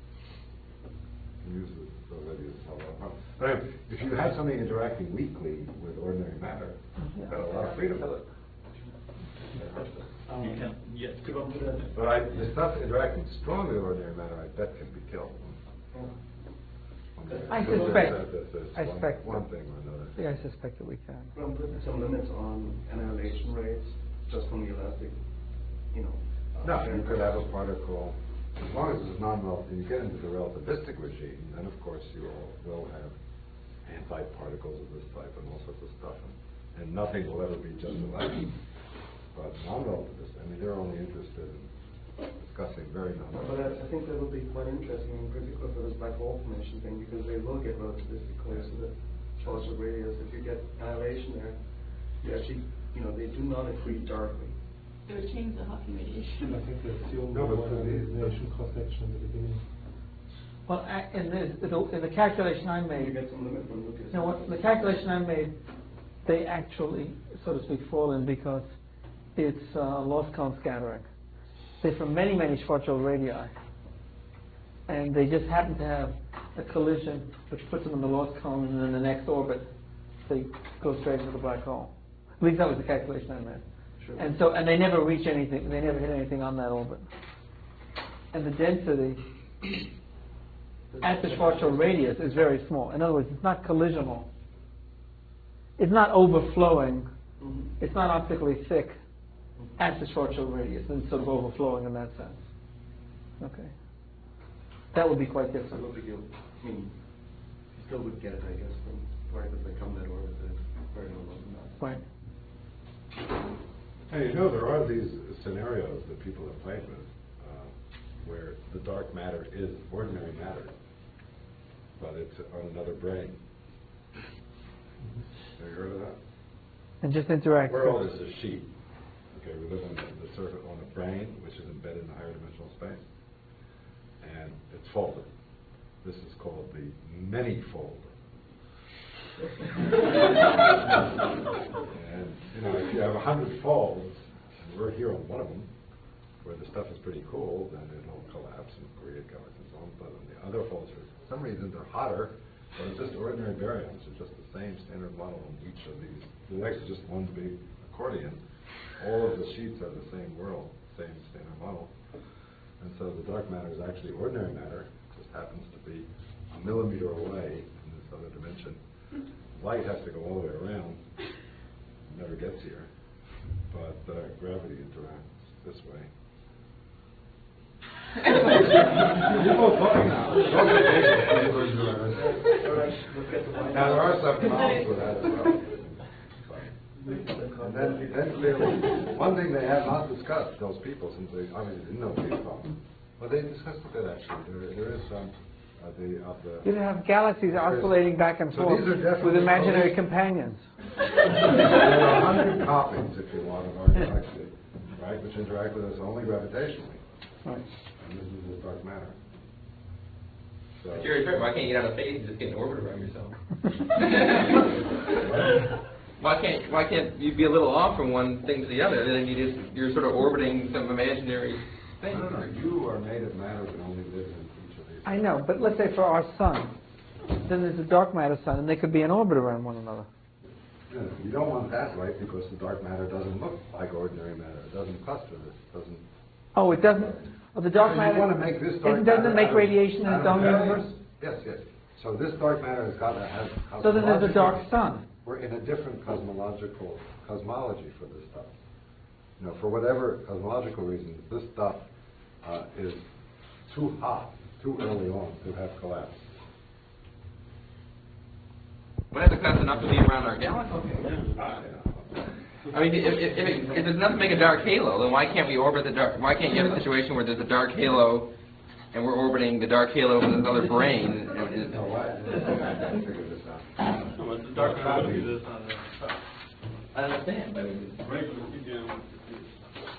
Use it so that you solve a problem. But anyway, if you have something interacting weakly with ordinary matter, you've got a lot of freedom. You can, yes. But I, the stuff interacting strongly with ordinary matter, I bet can be killed. I Because suspect, there's- there's- there's I one- suspect, One thing or another. yeah, I suspect that we can. Well, put some limits on annihilation rates, just from the elastic, you know. uh, No, you could have a particle, as long as it's non-relative, you get into the relativistic regime, then of course you will, will have anti-particles of this type and all sorts of stuff, and, and nothing will ever be just elastic. But non-relativistic, I mean, they're only interested in discussing very But I, non-relativistic. I think that will be quite interesting, in particular for this black hole formation thing, because they will get relativistic close to the Schwarzschild radius. If you get annihilation there, you actually, you know, they do not accrete darkly. It would change the Hawking radiation. I think they assume No, but more for these- annihilation cross-section at the beginning. Well, I- in the, in the calculation I You made, get some limit from Lucas. you know what, the calculation I made, they actually, so to speak, fall in because it's uh, lost cone scattering. They're from many, many Schwarzschild radii. And they just happen to have a collision which puts them in the lost cone, and in the next orbit, they go straight into the black hole. At least that was the calculation I made. Sure. And so, and they never reach anything, they never hit anything on that orbit. And the density at the Schwarzschild radius is very small. In other words, it's not collisional. It's not overflowing. Mhm. It's not optically thick at the Schwarzschild radius, and it's sort of overflowing in that sense. Okay. That would be quite So different. no big deal. I mean, you still would get it, I guess, from particles that come that orbit that are very low than that. Right. And you know, there are these scenarios that people have played with, uh, where the dark matter is ordinary matter, but it's on another brain. Have you heard of that? And just interact. The world is a sheet. Okay, we live on the, the surface on a brain, which is embedded in higher dimensional space, and it's folded. This is called the many-fold. And you know, if you have a hundred folds, and we're here on one of them, where the stuff is pretty cool, then it'll collapse and create galaxies and so on. But on the other folds, for some reason, they're hotter. But it's just ordinary baryons. It's just the same standard model on each of these. It's actually just one big accordion. All of the sheets are the same world, same standard model. And so the dark matter is actually ordinary matter, it just happens to be a millimeter away in this other dimension. Light has to go all the way around, never gets here, but uh, gravity interacts this way. People talking now. Now there are some problems with that as well. And then, then clearly, one thing they have not discussed, those people, since they obviously didn't know the problem, but they discussed a bit actually. There, there is some uh, the of the. You have galaxies oscillating back and so forth these are definitely with imaginary close. companions. There are a hundred copies, if you want, of our galaxy, right, which interact with us only gravitationally. Right. And this is the dark matter. So But you're right, why can't you get out of space and just get in orbit around yourself? Why can't why can't you be a little off from one thing to the other? Then you just you're sort of orbiting some imaginary thing. No, no, no. You are made of matter that only lives in each of these. I know, but let's say for our sun, then there's a dark matter sun, and they could be in orbit around one another. No, no, you don't want that, right? Because the dark matter doesn't look like ordinary matter. It doesn't cluster. It doesn't. Oh, it doesn't. Oh, the dark So matter. You want to make this dark it doesn't matter make out of- radiation in out its of own matter? universe. Yes, yes. So this dark matter has got to have. So then there's a dark cosmological- sun. We're in a different cosmological cosmology for this stuff. You know, for whatever cosmological reasons, this stuff uh, is too hot, too early on to have collapsed. When is it fast enough to be around our galaxy? I mean, if, if, if, it, if there's enough to make a dark halo, then why can't we orbit the dark? Why can't you have a situation where there's a dark halo, and we're orbiting the dark halo with another brain? And it, No, why? I didn't figure this out. No, but the dark matter is uh, I understand, but I mean, regular C D M